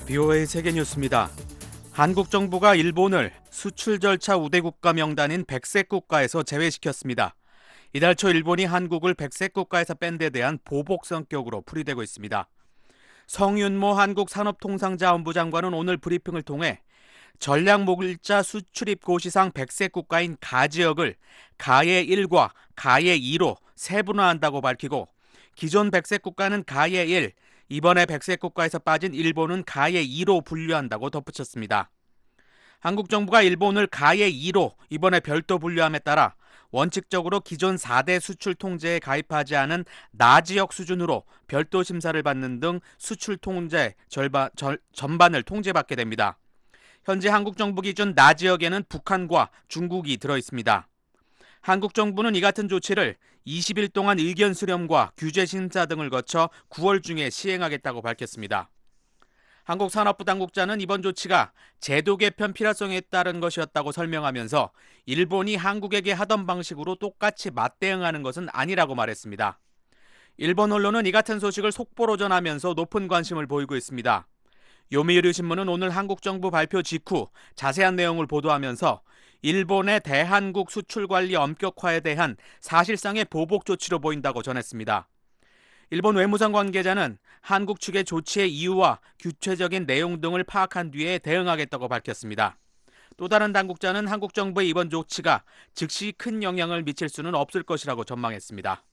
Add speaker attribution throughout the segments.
Speaker 1: BOA 세계뉴스입니다. 한국 정부가 일본을 수출 절차 우대 국가 명단인 백색 국가에서 제외시켰습니다. 이달 초 일본이 한국을 백색 국가에서 뺀 데 대한 보복 성격으로 풀이되고 있습니다. 성윤모 한국산업통상자원부 장관은 오늘 브리핑을 통해 전략목일자 수출입 고시상 백색 국가인 가 지역을 가의 1과 가의 2로 세분화한다고 밝히고, 기존 백색 국가는 가의 1, 이번에 백색 국가에서 빠진 일본은 가의 2로 분류한다고 덧붙였습니다. 한국 정부가 일본을 가의 2로 이번에 별도 분류함에 따라 원칙적으로 기존 4대 수출 통제에 가입하지 않은 나 지역 수준으로 별도 심사를 받는 등 수출 통제 전반을 통제받게 됩니다. 현재 한국 정부 기준 나 지역에는 북한과 중국이 들어 있습니다. 한국 정부는 이 같은 조치를 20일 동안 의견 수렴과 규제 심사 등을 거쳐 9월 중에 시행하겠다고 밝혔습니다. 한국산업부 당국자는 이번 조치가 제도 개편 필요성에 따른 것이었다고 설명하면서 일본이 한국에게 하던 방식으로 똑같이 맞대응하는 것은 아니라고 말했습니다. 일본 언론은 이 같은 소식을 속보로 전하면서 높은 관심을 보이고 있습니다. 요미우리 신문은 오늘 한국 정부 발표 직후 자세한 내용을 보도하면서 일본의 대한국 수출 관리 엄격화에 대한 사실상의 보복 조치로 보인다고 전했습니다. 일본 외무성 관계자는 한국 측의 조치의 이유와 구체적인 내용 등을 파악한 뒤에 대응하겠다고 밝혔습니다. 또 다른 당국자는 한국 정부의 이번 조치가 즉시 큰 영향을 미칠 수는 없을 것이라고 전망했습니다.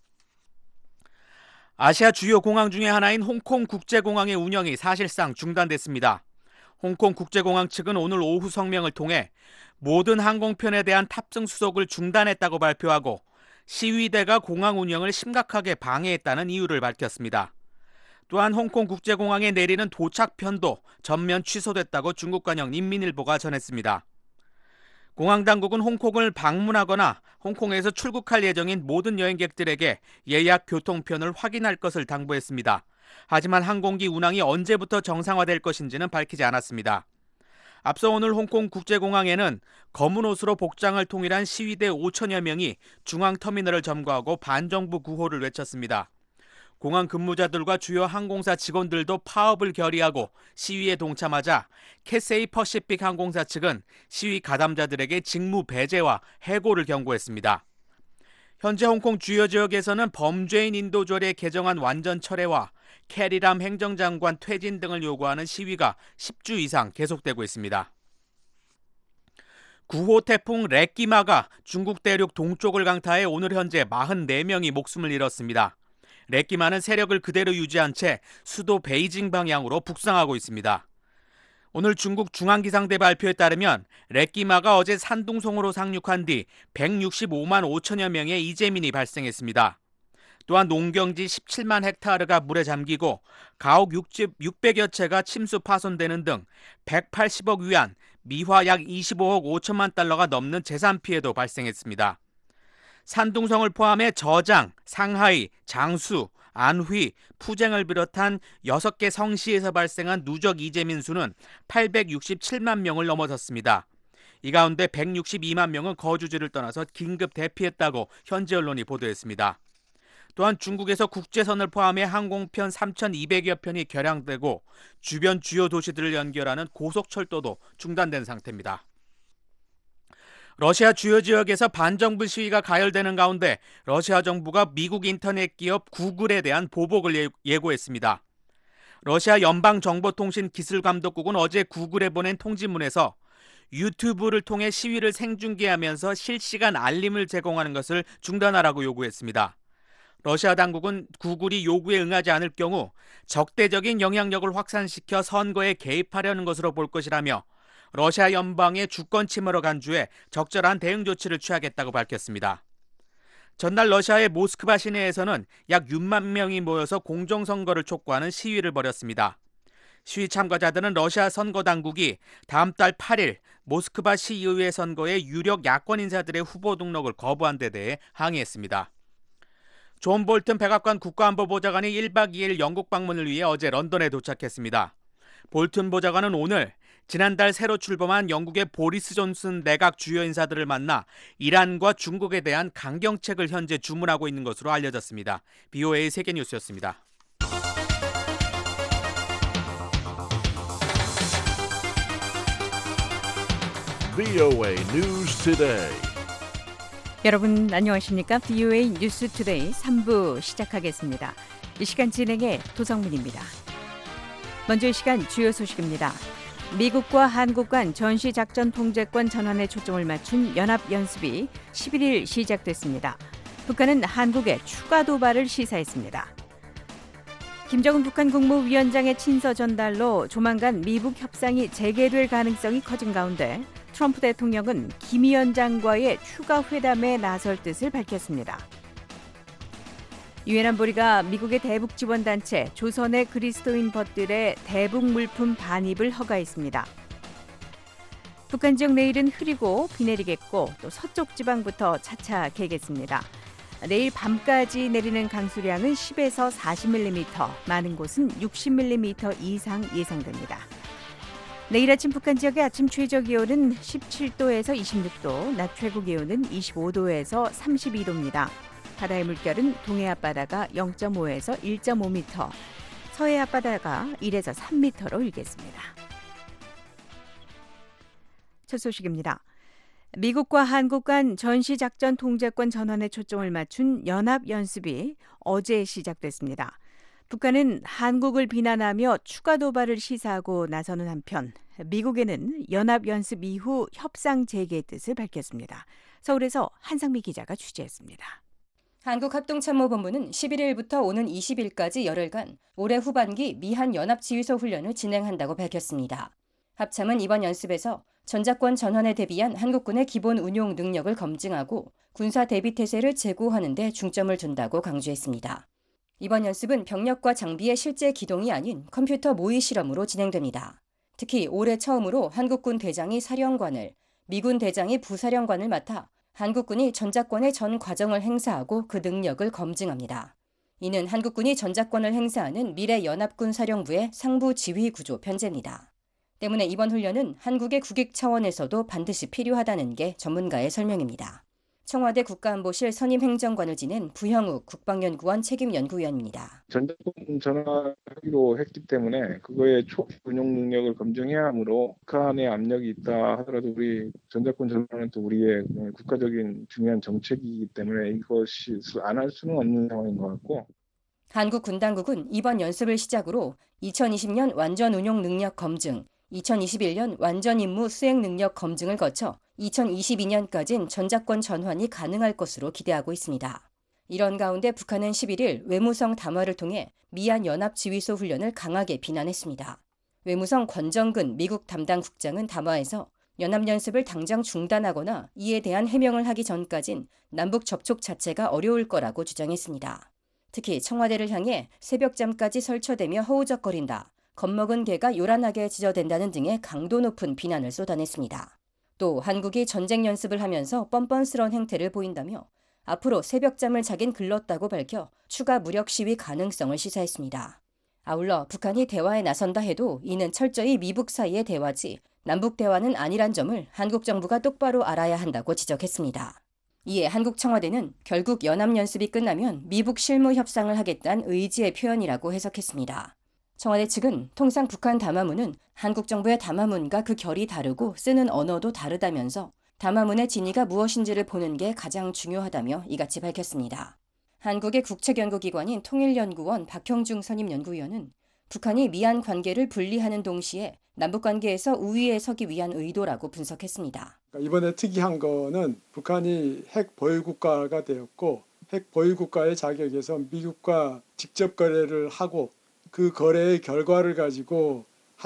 Speaker 1: 아시아 주요 공항 중의 하나인 홍콩 국제공항의 운영이 사실상 중단됐습니다. 홍콩 국제공항 측은 오늘 오후 성명을 통해 모든 항공편에 대한 탑승 수속을 중단했다고 발표하고, 시위대가 공항 운영을 심각하게 방해했다는 이유를 밝혔습니다. 또한 홍콩 국제공항에 내리는 도착편도 전면 취소됐다고 중국관영 인민일보가 전했습니다. 공항 당국은 홍콩을 방문하거나 홍콩에서 출국할 예정인 모든 여행객들에게 예약 교통편을 확인할 것을 당부했습니다. 하지만 항공기 운항이 언제부터 정상화될 것인지는 밝히지 않았습니다. 앞서 오늘 홍콩 국제공항에는 검은 옷으로 복장을 통일한 시위대 5천여 명이 중앙터미널을 점거하고 반정부 구호를 외쳤습니다. 공항 근무자들과 주요 항공사 직원들도 파업을 결의하고 시위에 동참하자 캐세이 퍼시픽 항공사 측은 시위 가담자들에게 직무 배제와 해고를 경고했습니다. 현재 홍콩 주요 지역에서는 범죄인 인도조례 개정안 완전 철회와 캐리람 행정장관 퇴진 등을 요구하는 시위가 10주 이상 계속되고 있습니다. 9호 태풍 래끼마가 중국 대륙 동쪽을 강타해 오늘 현재 44명이 목숨을 잃었습니다. 래끼마는 세력을 그대로 유지한 채 수도 베이징 방향으로 북상하고 있습니다. 오늘 중국 중앙기상대 발표에 따르면 래끼마가 어제 산둥성으로 상륙한 뒤 165만 5천여 명의 이재민이 발생했습니다. 또한 농경지 17만 헥타르가 물에 잠기고 가옥 600여 채가 침수 파손되는 등 180억 위안, 미화 약 25억 5천만 달러가 넘는 재산 피해도 발생했습니다. 산둥성을 포함해 저장, 상하이, 장수, 안휘, 푸쟁을 비롯한 6개 성시에서 발생한 누적 이재민 수는 867만 명을 넘어섰습니다. 이 가운데 162만 명은 거주지를 떠나서 긴급 대피했다고 현지 언론이 보도했습니다. 또한 중국에서 국제선을 포함해 항공편 3,200여 편이 결항되고 주변 주요 도시들을 연결하는 고속철도도 중단된 상태입니다. 러시아 주요 지역에서 반정부 시위가 가열되는 가운데 러시아 정부가 미국 인터넷 기업 구글에 대한 보복을 예고했습니다. 러시아 연방정보통신기술감독국은 어제 구글에 보낸 통지문에서 유튜브를 통해 시위를 생중계하면서 실시간 알림을 제공하는 것을 중단하라고 요구했습니다. 러시아 당국은 구글이 요구에 응하지 않을 경우 적대적인 영향력을 확산시켜 선거에 개입하려는 것으로 볼 것이라며 러시아 연방의 주권 침해로 간주해 적절한 대응 조치를 취하겠다고 밝혔습니다. 전날 러시아의 모스크바 시내에서는 약 6만 명이 모여서 공정선거를 촉구하는 시위를 벌였습니다. 시위 참가자들은 러시아 선거당국이 다음 달 8일 모스크바 시의회 선거에 유력 야권 인사들의 후보 등록을 거부한 데 대해 항의했습니다. 존 볼튼 백악관 국가안보보좌관이 1박 2일 영국 방문을 위해 어제 런던에 도착했습니다. 볼튼 보좌관은 오늘 지난달 새로 출범한 영국의 보리스 존슨 내각 주요 인사들을 만나 이란과 중국에 대한 강경책을 현재 주문하고 있는 것으로 알려졌습니다. BOA 세계뉴스였습니다.
Speaker 2: VOA News Today.
Speaker 3: 여러분 안녕하십니까? VOA 뉴스 투데이 3부 시작하겠습니다. 이 시간 진행의 도성문입니다. 먼저 이 시간 주요 소식입니다. 미국과 한국 간 전시작전 통제권 전환에 초점을 맞춘 연합연습이 11일 시작됐습니다. 북한은 한국에 추가 도발을 시사했습니다. 김정은 북한 국무위원장의 친서 전달로 조만간 미북 협상이 재개될 가능성이 커진 가운데 트럼프 대통령은 김 위원장과의 추가 회담에 나설 뜻을 밝혔습니다. 유엔 안보리가 미국의 대북 지원단체 조선의 그리스도인 벗들의 대북 물품 반입을 허가했습니다. 북한 지역 내일은 흐리고 비 내리겠고 또 서쪽 지방부터 차차 개겠습니다. 내일 밤까지 내리는 강수량은 10에서 40mm, 많은 곳은 60mm 이상 예상됩니다. 내일 아침 북한 지역의 아침 최저 기온은 17도에서 26도, 낮 최고 기온은 25도에서 32도입니다. 바다의 물결은 동해 앞바다가 0.5에서 1.5m, 서해 앞바다가 1에서 3m로 일겠습니다. 첫 소식입니다. 미국과 한국 간 전시작전 통제권 전환에 초점을 맞춘 연합연습이 어제 시작됐습니다. 북한은 한국을 비난하며 추가 도발을 시사하고 나서는 한편 미국에는 연합연습 이후 협상 재개의 뜻을 밝혔습니다. 서울에서 한상미 기자가 취재했습니다.
Speaker 4: 한국합동참모본부는 11일부터 오는 20일까지 열흘간 올해 후반기 미한 연합지휘소 훈련을 진행한다고 밝혔습니다. 합참은 이번 연습에서 전작권 전환에 대비한 한국군의 기본 운용 능력을 검증하고 군사 대비 태세를 제고하는 데 중점을 둔다고 강조했습니다. 이번 연습은 병력과 장비의 실제 기동이 아닌 컴퓨터 모의 실험으로 진행됩니다. 특히 올해 처음으로 한국군 대장이 사령관을, 미군 대장이 부사령관을 맡아 한국군이 전작권의 전 과정을 행사하고 그 능력을 검증합니다. 이는 한국군이 전작권을 행사하는 미래 연합군 사령부의 상부 지휘 구조 편제입니다. 때문에 이번 훈련은 한국의 국익 차원에서도 반드시 필요하다는 게 전문가의 설명입니다. 청와대 국가안보실 선임행정관을 지낸 부형욱 국방연구원 책임연구위원입니다.
Speaker 5: 전작권 전환하기로 했기 때문에 그거의 초기 운용 능력을 검증해야 하므로 북한의 압력이 있다 하더라도 우리 전작권 전환은 또 우리의 국가적인 중요한 정책이기 때문에 이것이 안 할 수는 없는 상황인 것 같고,
Speaker 4: 한국 군당국은 이번 연습을 시작으로 2020년 완전 운용 능력 검증, 2021년 완전 임무 수행 능력 검증을 거쳐 2022년까지는 전작권 전환이 가능할 것으로 기대하고 있습니다. 이런 가운데 북한은 11일 외무성 담화를 통해 미한 연합지휘소 훈련을 강하게 비난했습니다. 외무성 권정근 미국 담당 국장은 담화에서 연합연습을 당장 중단하거나 이에 대한 해명을 하기 전까진 남북 접촉 자체가 어려울 거라고 주장했습니다. 특히 청와대를 향해 새벽잠까지 설쳐대며 허우적거린다, 겁먹은 개가 요란하게 지저댄다는 등의 강도 높은 비난을 쏟아냈습니다. 또 한국이 전쟁 연습을 하면서 뻔뻔스러운 행태를 보인다며 앞으로 새벽잠을 자긴 글렀다고 밝혀 추가 무력 시위 가능성을 시사했습니다. 아울러 북한이 대화에 나선다 해도 이는 철저히 미북 사이의 대화지 남북 대화는 아니란 점을 한국 정부가 똑바로 알아야 한다고 지적했습니다. 이에 한국 청와대는 결국 연합연습이 끝나면 미북 실무 협상을 하겠다는 의지의 표현이라고 해석했습니다. 청와대 측은 통상 북한 담화문은 한국 정부의 담화문과 그 결이 다르고 쓰는 언어도 다르다면서 담화문의 진위가 무엇인지를 보는 게 가장 중요하다며 이같이 밝혔습니다. 한국의 국책연구기관인 통일연구원 박형중 선임연구위원은 북한이 미한 관계를 분리하는 동시에 남북관계에서 우위에 서기 위한 의도라고 분석했습니다.
Speaker 6: 이번에 특이한 거는 북한이 핵 보유국가가 되었고 핵 보유국가의 자격에서 미국과 직접 거래를 하고 그 거래의 결과를 가지고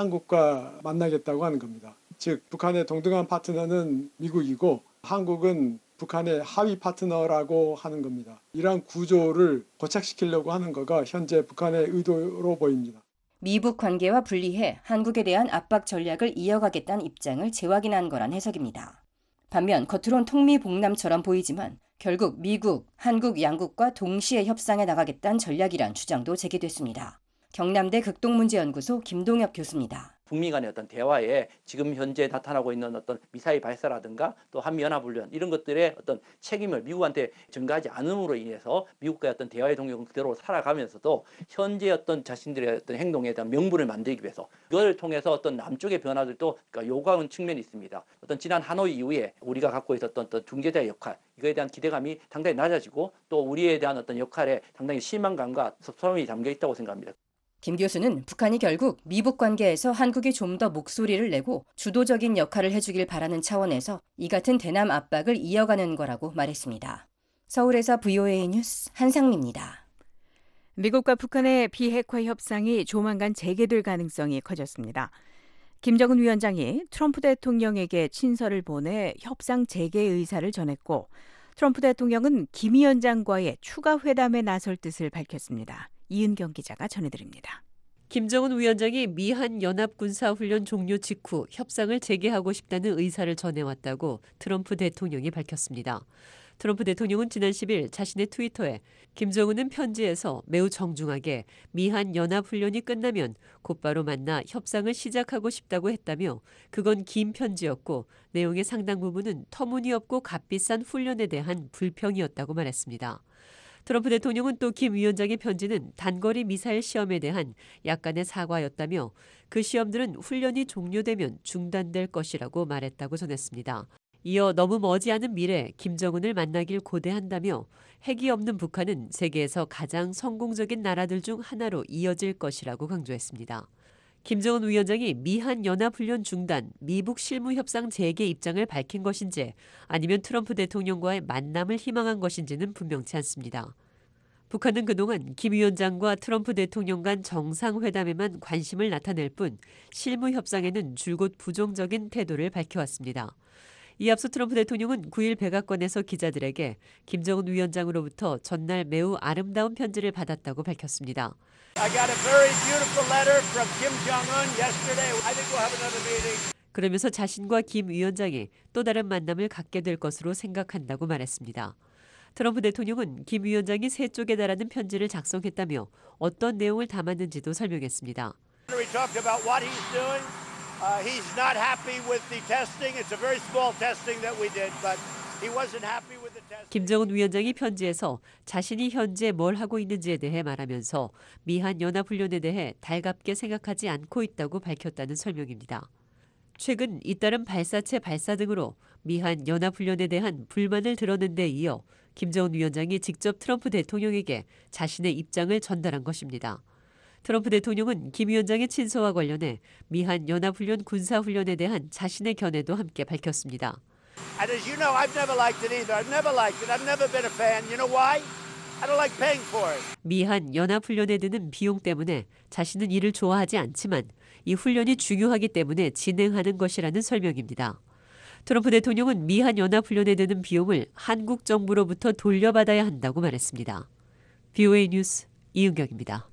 Speaker 6: 한국과 만나겠다고 하는 겁니다. 즉 북한의 동등한 파트너는 미국이고 한국은 북한의 하위 파트너라고 하는 겁니다. 이러한 구조를 고착시키려고 하는 거가 현재 북한의 의도로 보입니다.
Speaker 4: 미북 관계와 분리해 한국에 대한 압박 전략을 이어가겠다는 입장을 재확인한 거란 해석입니다. 반면 겉으론 통미봉남처럼 보이지만 결국 미국, 한국 양국과 동시에 협상에 나가겠다는 전략이란 주장도 제기됐습니다. 경남대 극동문제연구소 김동엽 교수입니다.
Speaker 7: 북미 간의 어떤 대화에 지금 현재 나타나고 있는 어떤 미사일 발사라든가 또 한미연합훈련 이런 것들의 어떤 책임을 미국한테 전가하지 않음으로 인해서 미국과의 어떤 대화의 동력은 그대로 살아가면서도 현재 어떤 자신들의 어떤 행동에 대한 명분을 만들기 위해서 그걸 통해서 어떤 남쪽의 변화들도 그러니까 요구하는 측면이 있습니다. 어떤 지난 하노이 이후에 우리가 갖고 있었던 어떤 중재자의 역할 이거에 대한 기대감이 상당히 낮아지고 또 우리에 대한 어떤 역할에 상당히 실망감과 섭섭함이 담겨 있다고 생각합니다.
Speaker 4: 김 교수는 북한이 결국 미북 관계에서 한국이 좀 더 목소리를 내고 주도적인 역할을 해주길 바라는 차원에서 이 같은 대남 압박을 이어가는 거라고 말했습니다. 서울에서 VOA 뉴스 한상미입니다.
Speaker 3: 미국과 북한의 비핵화 협상이 조만간 재개될 가능성이 커졌습니다. 김정은 위원장이 트럼프 대통령에게 친서를 보내 협상 재개 의사를 전했고 트럼프 대통령은 김 위원장과의 추가 회담에 나설 뜻을 밝혔습니다. 이은경 기자가 전해드립니다.
Speaker 8: 김정은 위원장이 미한 연합군사훈련 종료 직후 협상을 재개하고 싶다는 의사를 전해왔다고 트럼프 대통령이 밝혔습니다. 트럼프 대통령은 지난 10일 자신의 트위터에 김정은은 편지에서 매우 정중하게 미한 연합훈련이 끝나면 곧바로 만나 협상을 시작하고 싶다고 했다며 그건 긴 편지였고 내용의 상당 부분은 터무니없고 값비싼 훈련에 대한 불평이었다고 말했습니다. 트럼프 대통령은 또 김 위원장의 편지는 단거리 미사일 시험에 대한 약간의 사과였다며 그 시험들은 훈련이 종료되면 중단될 것이라고 말했다고 전했습니다. 이어 너무 머지않은 미래 김정은을 만나길 고대한다며 핵이 없는 북한은 세계에서 가장 성공적인 나라들 중 하나로 이어질 것이라고 강조했습니다. 김정은 위원장이 미한 연합훈련 중단, 미북 실무협상 재개 입장을 밝힌 것인지 아니면 트럼프 대통령과의 만남을 희망한 것인지는 분명치 않습니다. 북한은 그동안 김 위원장과 트럼프 대통령 간 정상회담에만 관심을 나타낼 뿐 실무협상에는 줄곧 부정적인 태도를 밝혀왔습니다. 이 앞서 트럼프 대통령은 9일 백악관에서 기자들에게 김정은 위원장으로부터 전날 매우 아름다운 편지를 받았다고 밝혔습니다.
Speaker 9: I got a very beautiful letter from Kim Jong-un yesterday. I think we'll have another meeting.
Speaker 8: 그러면서 자신과 김 위원장이 또 다른 만남을 갖게 될 것으로 생각한다고 말했습니다. 트럼프 대통령은 김 위원장이 세 쪽에 달하는 편지를 작성했다며 어떤 내용을 담았는지도 설명했습니다.
Speaker 9: We talked about what he's doing. He's not happy with the testing. It's a very small testing that we did, but he wasn't happy with the testing.
Speaker 8: 김정은 위원장이 편지에서 자신이 현재 뭘 하고 있는지에 대해 말하면서 미한 연합훈련에 대해 달갑게 생각하지 않고 있다고 밝혔다는 설명입니다. 최근 잇따른 발사체 발사 등으로 미한 연합훈련에 대한 불만을 드러낸 데 이어 김정은 위원장이 직접 트럼프 대통령에게 자신의 입장을 전달한 것입니다. 트럼프 대통령은 김 위원장의 친서와 관련해 미한 연합훈련 군사훈련에 대한 자신의 견해도 함께 밝혔습니다.
Speaker 9: And as you know, I've never liked it either. I've never liked it. I've never been a fan. You know why? I don't like paying for it.
Speaker 8: 미한 연합훈련에 드는 비용 때문에 자신은 이를 좋아하지 않지만 이 훈련이 중요하기 때문에 진행하는 것이라는 설명입니다. 트럼프 대통령은 미한 연합훈련에 드는 비용을 한국 정부로부터 돌려받아야 한다고 말했습니다. VOA 뉴스 이은경입니다.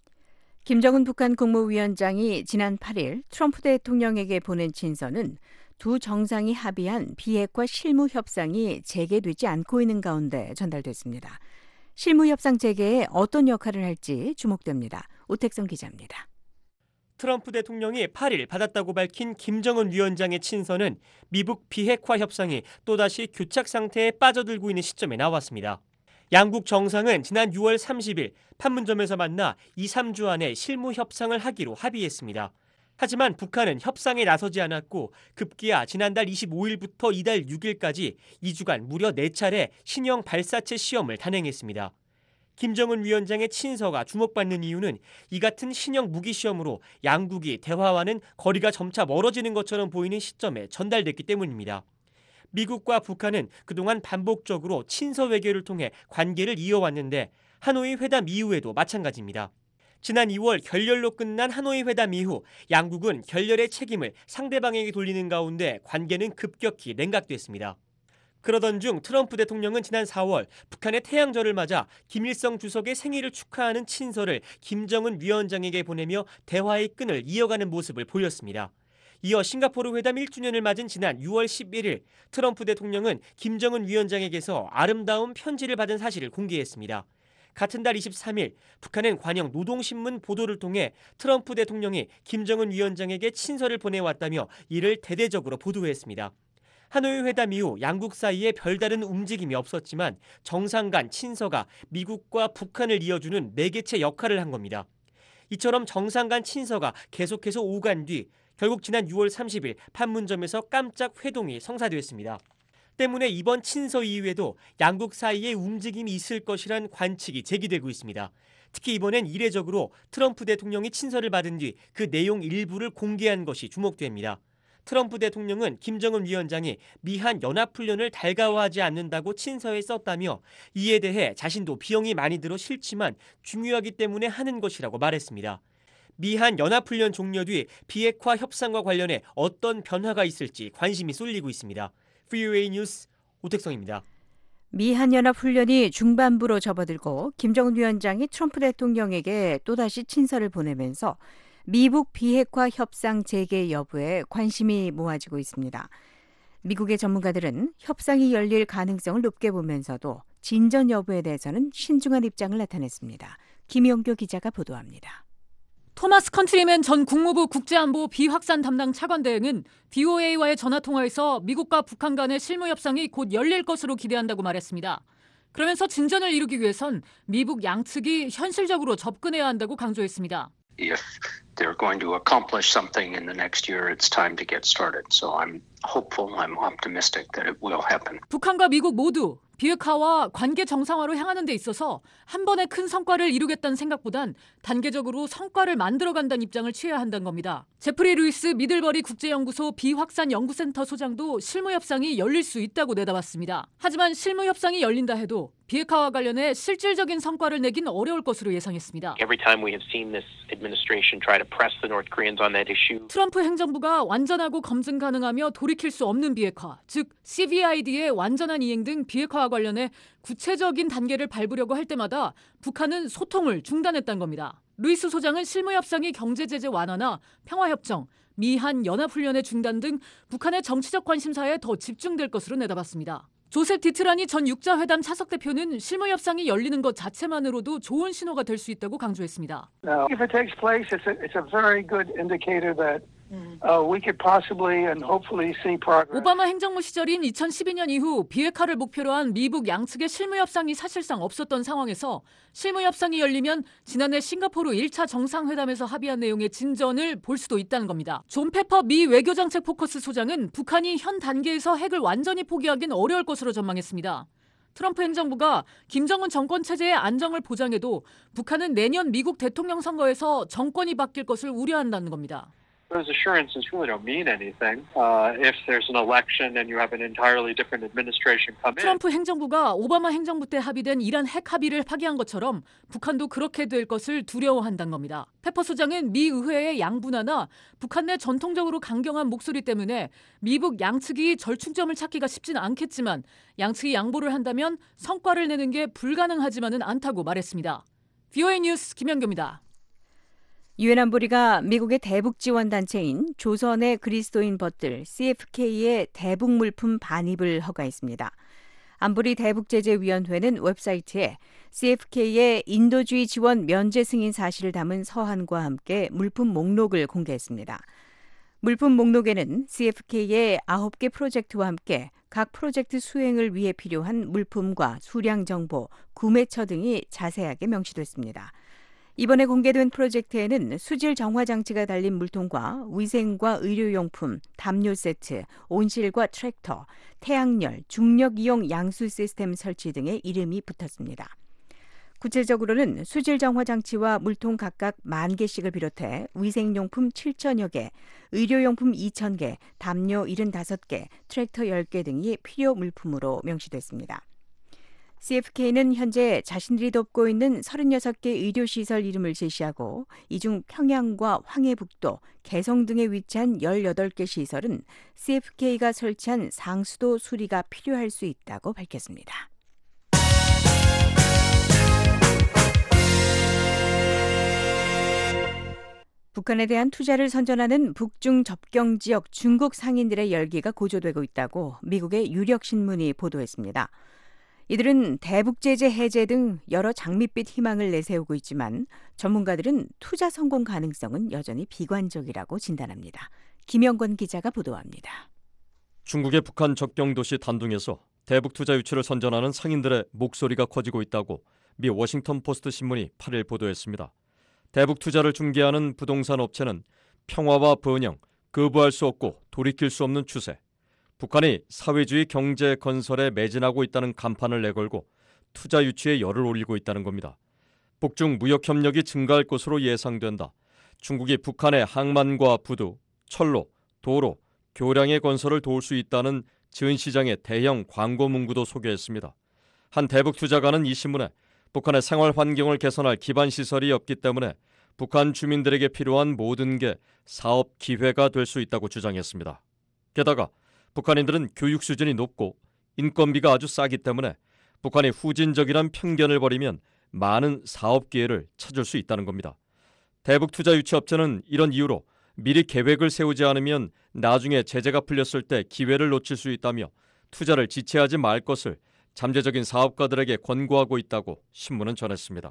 Speaker 3: 김정은 북한 국무위원장이 지난 8일 트럼프 대통령에게 보낸 친서는 두 정상이 합의한 비핵화 실무 협상이 재개되지 않고 있는 가운데 전달됐습니다. 실무 협상 재개에 어떤 역할을 할지 주목됩니다. 오택성 기자입니다.
Speaker 10: 트럼프 대통령이 8일 받았다고 밝힌 김정은 위원장의 친서는 미북 비핵화 협상이 또다시 교착 상태에 빠져들고 있는 시점에 나왔습니다. 양국 정상은 지난 6월 30일 판문점에서 만나 2, 3주 안에 실무 협상을 하기로 합의했습니다. 하지만 북한은 협상에 나서지 않았고 급기야 지난달 25일부터 이달 6일까지 2주간 무려 4차례 신형 발사체 시험을 단행했습니다. 김정은 위원장의 친서가 주목받는 이유는 이 같은 신형 무기 시험으로 양국이 대화와는 거리가 점차 멀어지는 것처럼 보이는 시점에 전달됐기 때문입니다. 미국과 북한은 그동안 반복적으로 친서 외교를 통해 관계를 이어왔는데 하노이 회담 이후에도 마찬가지입니다. 지난 2월 결렬로 끝난 하노이 회담 이후 양국은 결렬의 책임을 상대방에게 돌리는 가운데 관계는 급격히 냉각됐습니다. 그러던 중 트럼프 대통령은 지난 4월 북한의 태양절을 맞아 김일성 주석의 생일을 축하하는 친서를 김정은 위원장에게 보내며 대화의 끈을 이어가는 모습을 보였습니다. 이어 싱가포르 회담 1주년을 맞은 지난 6월 11일 트럼프 대통령은 김정은 위원장에게서 아름다운 편지를 받은 사실을 공개했습니다. 같은 달 23일 북한은 관영 노동신문 보도를 통해 트럼프 대통령이 김정은 위원장에게 친서를 보내왔다며 이를 대대적으로 보도했습니다. 하노이 회담 이후 양국 사이에 별다른 움직임이 없었지만 정상 간 친서가 미국과 북한을 이어주는 매개체 역할을 한 겁니다. 이처럼 정상 간 친서가 계속해서 오간 뒤 결국 지난 6월 30일 판문점에서 깜짝 회동이 성사됐습니다. 때문에 이번 친서 이후에도 양국 사이에 움직임이 있을 것이란 관측이 제기되고 있습니다. 특히 이번엔 이례적으로 트럼프 대통령이 친서를 받은 뒤 그 내용 일부를 공개한 것이 주목됩니다. 트럼프 대통령은 김정은 위원장이 미한 연합훈련을 달가워하지 않는다고 친서에 썼다며 이에 대해 자신도 비용이 많이 들어 싫지만 중요하기 때문에 하는 것이라고 말했습니다. 미한 연합훈련 종료 뒤 비핵화 협상과 관련해 어떤 변화가 있을지 관심이 쏠리고 있습니다. VOA 뉴스 오택성입니다.
Speaker 3: 미한연합훈련이 중반부로 접어들고 김정은 위원장이 트럼프 대통령에게 또다시 친서를 보내면서 미북 비핵화 협상 재개 여부에 관심이 모아지고 있습니다. 미국의 전문가들은 협상이 열릴 가능성을 높게 보면서도 진전 여부에 대해서는 신중한 입장을 나타냈습니다. 김용교 기자가 보도합니다.
Speaker 11: 토마스 컨트리맨 전 국무부 국제안보 비확산 담당 차관대행은 VOA와의 전화통화에서 미국과 북한 간의 실무 협상이 곧 열릴 것으로 기대한다고 말했습니다. 그러면서 진전을 이루기 위해선 미북 양측이 현실적으로 접근해야 한다고 강조했습니다.
Speaker 12: If they're going to accomplish something in the next year, it's time to get started. So I'm hopeful, I'm optimistic that it will happen.
Speaker 11: 북한과 미국 모두 비핵화와 관계 정상화로 향하는 데 있어서 한 번에 큰 성과를 이루겠다는 생각보단 단계적으로 성과를 만들어간다는 입장을 취해야 한다는 겁니다. 제프리 루이스 미들버리 국제연구소 비확산 연구센터 소장도 실무협상이 열릴 수 있다고 내다봤습니다. 하지만 실무협상이 열린다 해도 비핵화와 관련해 실질적인 성과를 내긴 어려울 것으로 예상했습니다.
Speaker 13: Every time we have seen this administration try to press the North Koreans on that issue.
Speaker 11: 트럼프 행정부가 완전하고 검증 가능하며 돌이킬 수 없는 비핵화, 즉 CVID의 완전한 이행 등 비핵화와 관련해 구체적인 단계를 밟으려고 할 때마다 북한은 소통을 중단했다는 겁니다. 루이스 소장은 실무협상이 경제제재 완화나 평화협정, 미한 연합훈련의 중단 등 북한의 정치적 관심사에 더 집중될 것으로 내다봤습니다. 조셉 디트라니 전 육자회담 차석 대표는 실무협상이 열리는 것 자체만으로도 좋은 신호가 될 수 있다고 강조했습니다.
Speaker 14: If it takes place, it's a very good indicator that we could possibly and hopefully see progress.
Speaker 11: 오바마 행정부 시절인 2012년 이후 비핵화를 목표로 한 미북 양측의 실무협상이 사실상 없었던 상황에서 실무협상이 열리면 지난해 싱가포르 1차 정상회담에서 합의한 내용의 진전을 볼 수도 있다는 겁니다. 존 페퍼 미 외교정책 포커스 소장은 북한이 현 단계에서 핵을 완전히 포기하기는 어려울 것으로 전망했습니다. 트럼프 행정부가 김정은 정권 체제의 안정을 보장해도 북한은 내년 미국 대통령 선거에서 정권이 바뀔 것을 우려한다는 겁니다.
Speaker 13: Those assurances really don't mean anything if there's an election and you have an entirely different administration come in.
Speaker 11: 트럼프 행정부가 오바마 행정부 때 합의된 이란 핵 합의를 파기한 것처럼 북한도 그렇게 될 것을 두려워한다는 겁니다. 페퍼 소장은 미 의회의 양분화나 북한 내 전통적으로 강경한 목소리 때문에 미북 양측이 절충점을 찾기가 쉽지는 않겠지만 양측이 양보를 한다면 성과를 내는 게 불가능하지만은 않다고 말했습니다. VOA 뉴스 김현규입니다.
Speaker 3: 유엔 안보리가 미국의 대북 지원 단체인 조선의 그리스도인 벗들 CFK의 대북 물품 반입을 허가했습니다. 안보리 대북제재위원회는 웹사이트에 CFK의 인도주의 지원 면제 승인 사실을 담은 서한과 함께 물품 목록을 공개했습니다. 물품 목록에는 CFK의 9개 프로젝트와 함께 각 프로젝트 수행을 위해 필요한 물품과 수량 정보, 구매처 등이 자세하게 명시됐습니다. 이번에 공개된 프로젝트에는 수질 정화 장치가 달린 물통과 위생과 의료용품, 담요 세트, 온실과 트랙터, 태양열, 중력 이용 양수 시스템 설치 등의 이름이 붙었습니다. 구체적으로는 수질 정화 장치와 물통 각각 10,000개씩을 비롯해 위생용품 7,000여 개, 의료용품 2,000개, 담요 75개, 트랙터 10개 등이 필요 물품으로 명시됐습니다. CFK는 현재 자신들이 돕고 있는 36개 의료시설 이름을 제시하고 이 중 평양과 황해북도, 개성 등에 위치한 18개 시설은 CFK가 설치한 상수도 수리가 필요할 수 있다고 밝혔습니다. 북한에 대한 투자를 선전하는 북중 접경 지역 중국 상인들의 열기가 고조되고 있다고 미국의 유력 신문이 보도했습니다. 이들은 대북 제재 해제 등 여러 장밋빛 희망을 내세우고 있지만 전문가들은 투자 성공 가능성은 여전히 비관적이라고 진단합니다. 김영건 기자가 보도합니다.
Speaker 15: 중국의 북한 접경 도시 단둥에서 대북 투자 유치를 선전하는 상인들의 목소리가 커지고 있다고 미 워싱턴 포스트 신문이 8일 보도했습니다. 대북 투자를 중개하는 부동산 업체는 평화와 번영, 거부할 수 없고 돌이킬 수 없는 추세, 북한이 사회주의 경제 건설에 매진하고 있다는 간판을 내걸고 투자 유치에 열을 올리고 있다는 겁니다. 북중 무역 협력이 증가할 것으로 예상된다. 중국이 북한의 항만과 부두, 철로, 도로, 교량의 건설을 도울 수 있다는 전시장의 대형 광고 문구도 소개했습니다. 한 대북 투자가는 이 신문에 북한의 생활 환경을 개선할 기반 시설이 없기 때문에 북한 주민들에게 필요한 모든 게 사업 기회가 될 수 있다고 주장했습니다. 게다가 북한인들은 교육 수준이 높고 인건비가 아주 싸기 때문에 북한이 후진적이란 편견을 버리면 많은 사업 기회를 찾을 수 있다는 겁니다. 대북 투자 유치 업체는 이런 이유로 미리 계획을 세우지 않으면 나중에 제재가 풀렸을 때 기회를 놓칠 수 있다며 투자를 지체하지 말 것을 잠재적인 사업가들에게 권고하고 있다고 신문은 전했습니다.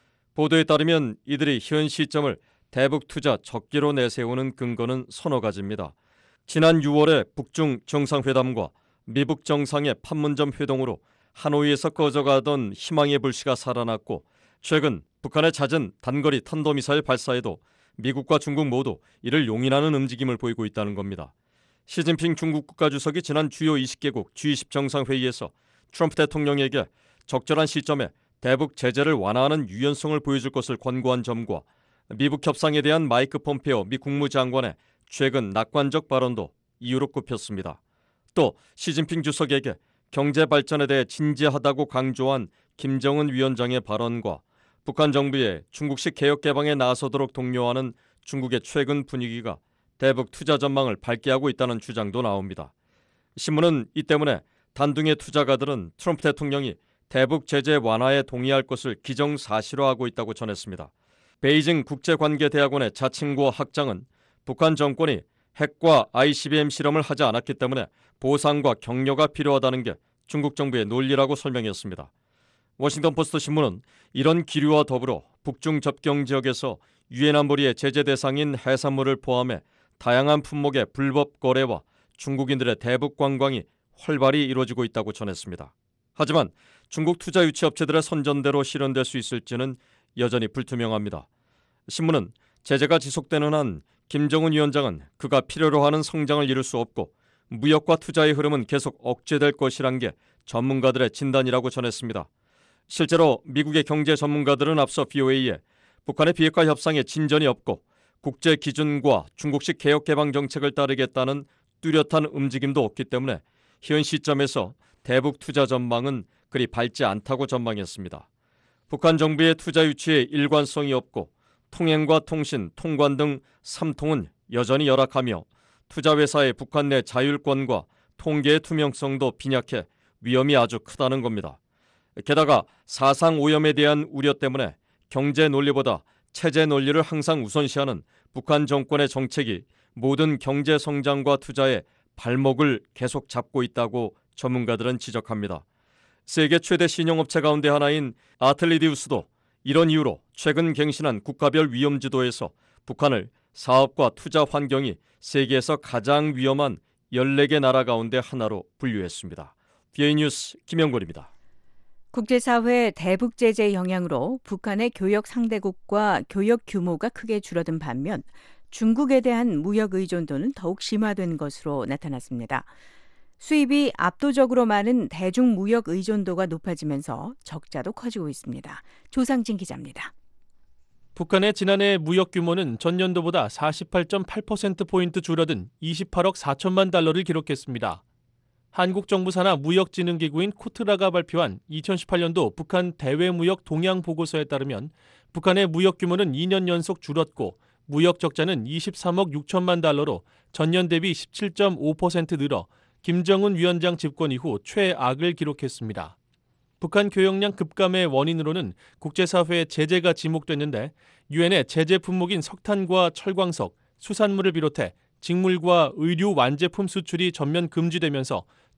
Speaker 15: 보도에 따르면 이들이 현 시점을 대북 투자 적기로 내세우는 근거는 서너 가지입니다. 지난 6월에 북중 정상회담과 미북 정상의 판문점 회동으로 하노이에서 꺼져가던 희망의 불씨가 살아났고 최근 북한의 잦은 단거리 탄도미사일 발사에도 미국과 중국 모두 이를 용인하는 움직임을 보이고 있다는 겁니다. 시진핑 중국 국가주석이 지난 주요 20개국 G20 정상회의에서 트럼프 대통령에게 적절한 시점에 대북 제재를 완화하는 유연성을 보여줄 것을 권고한 점과 미북 협상에 대한 마이크 폼페오 미 국무장관의 최근 낙관적 발언도 이유로 꼽혔습니다. 또 시진핑 주석에게 경제 발전에 대해 진지하다고 강조한 김정은 위원장의 발언과 북한 정부의 중국식 개혁 개방에 나서도록 독려하는 중국의 최근 분위기가 대북 투자 전망을 밝게 하고 있다는 주장도 나옵니다. 신문은 이 때문에 단둥의 투자가들은 트럼프 대통령이 대북 제재 완화에 동의할 것을 기정사실화하고 있다고 전했습니다. 베이징 국제관계대학원의 자칭고 학장은 북한 정권이 핵과 ICBM 실험을 하지 않았기 때문에 보상과 격려가 필요하다는 게 중국 정부의 논리라고 설명했습니다. 워싱턴 포스트 신문은 이런 기류와 더불어 북중 접경 지역에서 유엔 안보리의 제재 대상인 해산물을 포함해 다양한 품목의 불법 거래와 중국인들의 대북 관광이 활발히 이루어지고 있다고 전했습니다. 하지만 중국 투자 유치 업체들의 선전대로 실현될 수 있을지는 여전히 불투명합니다. 신문은 제재가 지속되는 한 김정은 위원장은 그가 필요로 하는 성장을 이룰 수 없고 무역과 투자의 흐름은 계속 억제될 것이란 게 전문가들의 진단이라고 전했습니다. 실제로 미국의 경제 전문가들은 앞서 BOA에 북한의 비핵화 협상에 진전이 없고 국제 기준과 중국식 개혁 개방 정책을 따르겠다는 뚜렷한 움직임도 없기 때문에 현 시점에서 대북 투자 전망은 그리 밝지 않다고 전망했습니다. 북한 정부의 투자 유치에 일관성이 없고 통행과 통신, 통관 등 3통은 여전히 열악하며 투자회사의 북한 내 자율권과 통계의 투명성도 빈약해 위험이 아주 크다는 겁니다. 게다가 사상 오염에 대한 우려 때문에 경제 논리보다 체제 논리를 항상 우선시하는 북한 정권의 정책이 모든 경제 성장과 투자에 발목을 계속 잡고 있다고 전문가들은 지적합니다. 세계 최대 신용업체 가운데 하나인 아틀리디우스도 이런 이유로 최근 갱신한 국가별 위험지도에서 북한을 사업과 투자 환경이 세계에서 가장 위험한 14개 나라 가운데 하나로 분류했습니다. BA 뉴스 김영걸입니다.
Speaker 3: 국제사회 대북 제재 영향으로 북한의 교역 상대국과 교역 규모가 크게 줄어든 반면 중국에 대한 무역 의존도는 더욱 심화된 것으로 나타났습니다. 수입이 압도적으로 많은 대중 무역 의존도가 높아지면서 적자도 커지고 있습니다. 조상진 기자입니다.
Speaker 16: 북한의 지난해 무역 규모는 전년도보다 48.8%포인트 줄어든 28억 4천만 달러를 기록했습니다. 한국 정부 산하 무역진흥기구인 코트라가 발표한 2018년도 북한 대외무역 동향 보고서에 따르면 북한의 무역 규모는 2년 연속 줄었고 무역 적자는 23억 6천만 달러로 전년 대비 17.5% 늘어 김정은 위원장 집권 이후 최악을 기록했습니다. 북한 교역량 급감의 원인으로는 국제사회의 제재가 지목됐는데 유엔의 제재 품목인 석탄과 철광석, 수산물을 비롯해 직물과 의류 완제품 수출이 전면 금지되면서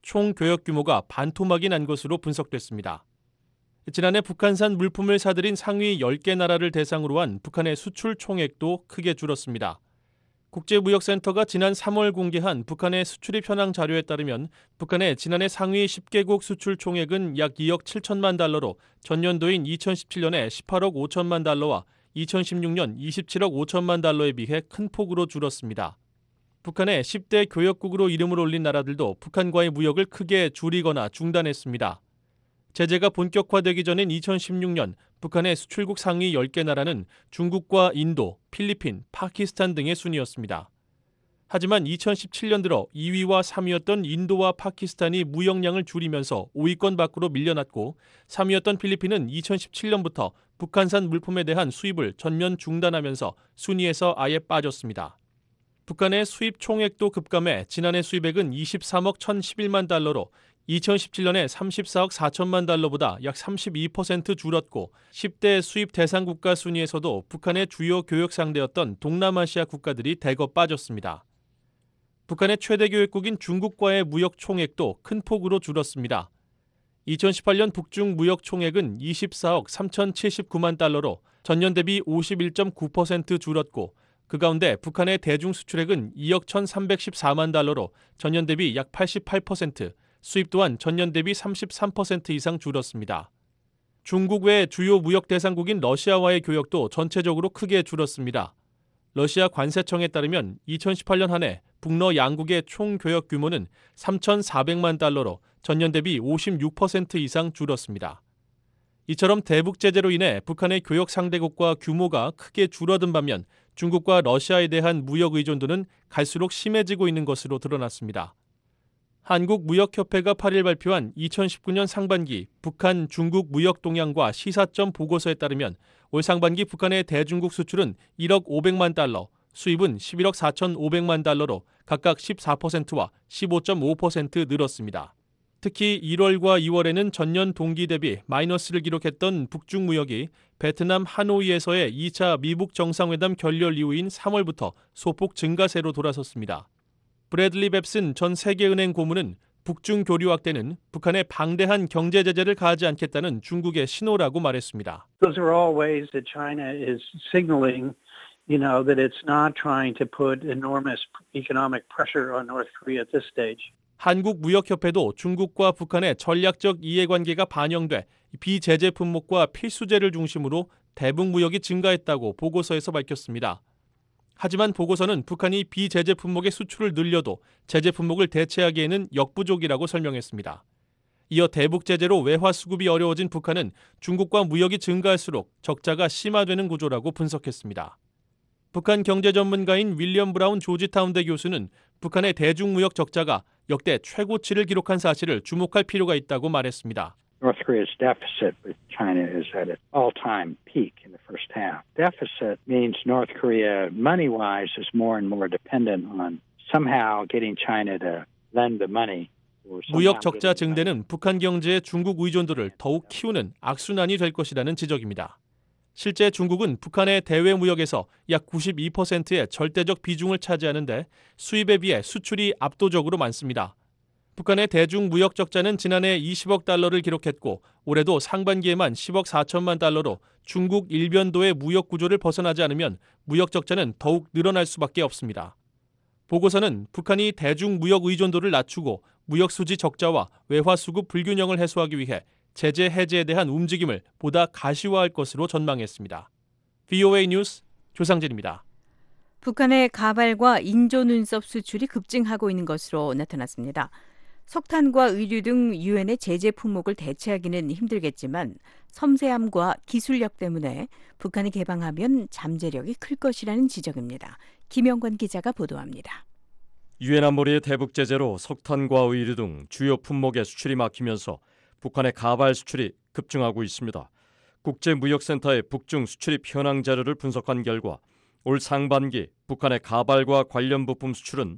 Speaker 16: 총 교역 규모가 반토막이 난 것으로 분석됐습니다. 지난해 북한산 물품을 사들인 상위 10개 나라를 대상으로 한 북한의 수출 총액도 크게 줄었습니다. 국제무역센터가 지난 3월 공개한 북한의 수출입 현황 자료에 따르면 북한의 지난해 상위 10개국 수출 총액은 약 2억 7천만 달러로 전년도인 2017년에 18억 5천만 달러와 2016년 27억 5천만 달러에 비해 큰 폭으로 줄었습니다. 북한의 10대 교역국으로 이름을 올린 나라들도 북한과의 무역을 크게 줄이거나 중단했습니다. 제재가 본격화되기 전인 2016년 북한의 수출국 상위 10개 나라는 중국과 인도, 필리핀, 파키스탄 등의 순이었습니다. 하지만 2017년 들어 2위와 3위였던 인도와 파키스탄이 무역량을 줄이면서 5위권 밖으로 밀려났고 3위였던 필리핀은 2017년부터 북한산 물품에 대한 수입을 전면 중단하면서 순위에서 아예 빠졌습니다. 북한의 수입 총액도 급감해 지난해 수입액은 23억 1,011만 달러로 2017년에 34억 4천만 달러보다 약 32% 줄었고 10대 수입 대상 국가 순위에서도 북한의 주요 교역 상대였던 동남아시아 국가들이 대거 빠졌습니다. 북한의 최대 교역국인 중국과의 무역 총액도 큰 폭으로 줄었습니다. 2018년 북중 무역 총액은 24억 3,079만 달러로 전년 대비 51.9% 줄었고 그 가운데 북한의 대중 수출액은 2억 1,314만 달러로 전년 대비 약 88%, 수입 또한 전년 대비 33% 이상 줄었습니다. 중국 외 주요 무역 대상국인 러시아와의 교역도 전체적으로 크게 줄었습니다. 러시아 관세청에 따르면 2018년 한 해 북러 양국의 총 교역 규모는 3,400만 달러로 전년 대비 56% 이상 줄었습니다. 이처럼 대북 제재로 인해 북한의 교역 상대국과 규모가 크게 줄어든 반면 중국과 러시아에 대한 무역 의존도는 갈수록 심해지고 있는 것으로 드러났습니다. 한국무역협회가 8일 발표한 2019년 상반기 북한 중국 무역 동향과 시사점 보고서에 따르면 올 상반기 북한의 대중국 수출은 1억 500만 달러, 수입은 11억 4,500만 달러로 각각 14%와 15.5% 늘었습니다. 특히 1월과 2월에는 전년 동기 대비 마이너스를 기록했던 북중 무역이 베트남 하노이에서의 2차 미북 정상회담 결렬 이후인 3월부터 소폭 증가세로 돌아섰습니다. 브래들리 뱁슨 전 세계은행 고문은 북중 교류 확대는 북한의 방대한 경제 제재를 가하지 않겠다는 중국의 신호라고 말했습니다.
Speaker 17: Those are all ways that China is signaling, that it's not trying to put enormous economic pressure on North Korea at this stage.
Speaker 16: 한국무역협회도 중국과 북한의 전략적 이해관계가 반영돼 비제재 품목과 필수재를 중심으로 대북 무역이 증가했다고 보고서에서 밝혔습니다. 하지만 보고서는 북한이 비제재 품목의 수출을 늘려도 제재 품목을 대체하기에는 역부족이라고 설명했습니다. 이어 대북 제재로 외화 수급이 어려워진 북한은 중국과 무역이 증가할수록 적자가 심화되는 구조라고 분석했습니다. 북한 경제 전문가인 윌리엄 브라운 조지타운대 교수는 북한의 대중무역 적자가 역대 최고치를 기록한 사실을 주목할 필요가 있다고 말했습니다.
Speaker 18: North Korea's deficit with China is at its all-time peak in the first half. Deficit means North Korea, money-wise, is more and more dependent on somehow getting China to lend the money.
Speaker 16: 무역 적자 증대는 북한 경제의 중국 의존도를 더욱 키우는 악순환이 될 것이라는 지적입니다. 실제 중국은 북한의 대외 무역에서 약 92%의 절대적 비중을 차지하는데 수입에 비해 수출이 압도적으로 많습니다. 북한의 대중 무역 적자는 지난해 20억 달러를 기록했고 올해도 상반기에만 10억 4천만 달러로 중국 일변도의 무역 구조를 벗어나지 않으면 무역 적자는 더욱 늘어날 수밖에 없습니다. 보고서는 북한이 대중 무역 의존도를 낮추고 무역 수지 적자와 외화 수급 불균형을 해소하기 위해 제재 해제에 대한 움직임을 보다 가시화할 것으로 전망했습니다. VOA 뉴스 조상진입니다.
Speaker 3: 북한의 가발과 인조 눈썹 수출이 급증하고 있는 것으로 나타났습니다. 석탄과 의류 등 유엔의 제재 품목을 대체하기는 힘들겠지만 섬세함과 기술력 때문에 북한이 개방하면 잠재력이 클 것이라는 지적입니다. 김영관 기자가 보도합니다.
Speaker 15: 유엔 안보리의 대북 제재로 석탄과 의류 등 주요 품목의 수출이 막히면서 북한의 가발 수출이 급증하고 있습니다. 국제무역센터의 북중 수출입 현황 자료를 분석한 결과 올 상반기 북한의 가발과 관련 부품 수출은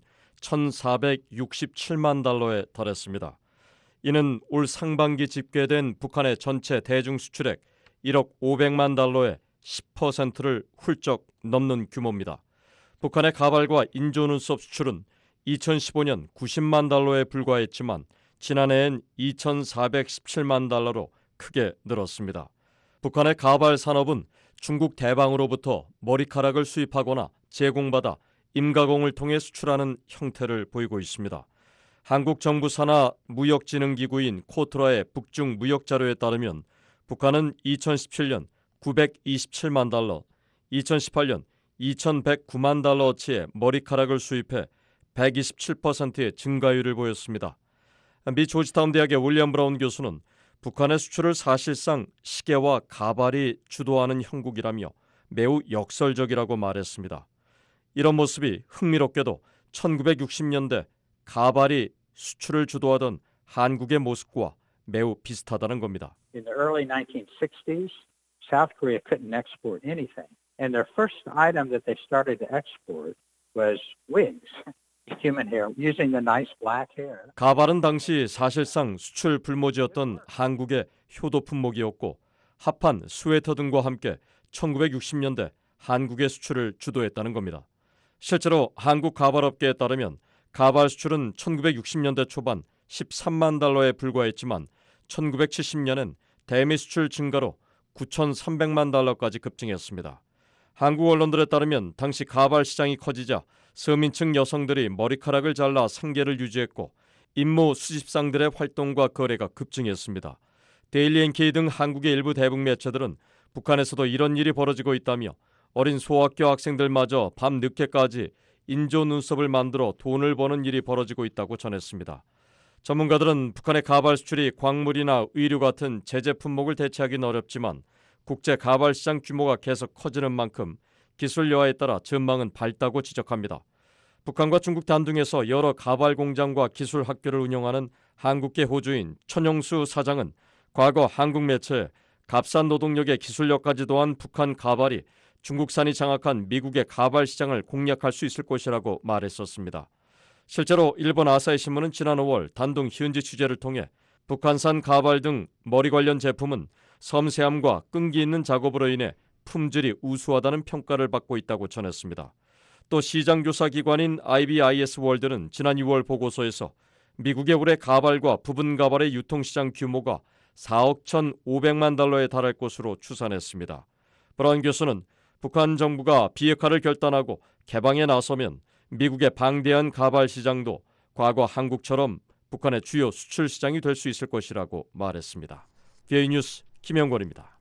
Speaker 15: 1,467만 달러에 달했습니다. 이는 올 상반기 집계된 북한의 전체 대중 수출액 1억 500만 달러의 10%를 훌쩍 넘는 규모입니다. 북한의 가발과 인조 눈썹 수출은 2015년 90만 달러에 불과했지만 지난해엔 2,417만 달러로 크게 늘었습니다. 북한의 가발 산업은 중국 대방으로부터 머리카락을 수입하거나 제공받아 임가공을 통해 수출하는 형태를 보이고 있습니다. 한국 정부 산하 무역진흥기구인 코트라의 북중 무역자료에 따르면 북한은 2017년 927만 달러, 2018년 2,109만 달러어치의 머리카락을 수입해 127%의 증가율을 보였습니다. 미 조지타운 대학의 윌리엄 브라운 교수는 북한의 수출을 사실상 시계와 가발이 주도하는 형국이라며 매우 역설적이라고 말했습니다. 이런 모습이 흥미롭게도 1960년대 가발이 수출을 주도하던 한국의 모습과 매우 비슷하다는 겁니다.
Speaker 18: In the early 1960s, South Korea couldn't export anything. And their first item that they started to export was wigs, human hair, using the nice black hair.
Speaker 15: 가발은 당시 사실상 수출 불모지였던 한국의 효도 품목이었고 합판, 스웨터 등과 함께 1960년대 한국의 수출을 주도했다는 겁니다. 실제로 한국 가발업계에 따르면 가발 수출은 1960년대 초반 13만 달러에 불과했지만 1970년엔 대미 수출 증가로 9,300만 달러까지 급증했습니다. 한국 언론들에 따르면 당시 가발 시장이 커지자 서민층 여성들이 머리카락을 잘라 생계를 유지했고 임무 수집상들의 활동과 거래가 급증했습니다. 데일리 NK 등 한국의 일부 대북 매체들은 북한에서도 이런 일이 벌어지고 있다며 어린 소학교 학생들마저 밤 늦게까지 인조 눈썹을 만들어 돈을 버는 일이 벌어지고 있다고 전했습니다. 전문가들은 북한의 가발 수출이 광물이나 의류 같은 제재 품목을 대체하기는 어렵지만 국제 가발 시장 규모가 계속 커지는 만큼 기술 여하에 따라 전망은 밝다고 지적합니다. 북한과 중국 단둥에서 여러 가발 공장과 기술 학교를 운영하는 한국계 호주인 천용수 사장은 과거 한국 매체에 값싼 노동력에 기술력까지 더한 북한 가발이 중국산이 장악한 미국의 가발 시장을 공략할 수 있을 것이라고 말했었습니다. 실제로 일본 아사히 신문은 지난 5월 단둥 현지 취재를 통해 북한산 가발 등 머리 관련 제품은 섬세함과 끈기 있는 작업으로 인해 품질이 우수하다는 평가를 받고 있다고 전했습니다. 또 시장조사기관인 IBIS 월드는 지난 6월 보고서에서 미국의 올해 가발과 부분 가발의 유통시장 규모가 4억 1,500만 달러에 달할 것으로 추산했습니다. 브라운 교수는 북한 정부가 비핵화를 결단하고 개방에 나서면 미국의 방대한 가발 시장도 과거 한국처럼 북한의 주요 수출 시장이 될 수 있을 것이라고 말했습니다. VOA 뉴스 김영권입니다.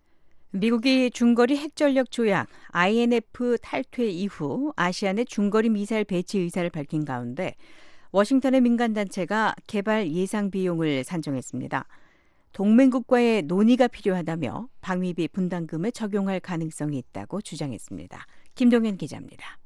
Speaker 3: 미국이 중거리 핵전력 조약 INF 탈퇴 이후 아시안에 중거리 미사일 배치 의사를 밝힌 가운데 워싱턴의 민간단체가 개발 예상 비용을 산정했습니다. 동맹국과의 논의가 필요하다며 방위비 분담금을 적용할 가능성이 있다고 주장했습니다. 김동현 기자입니다.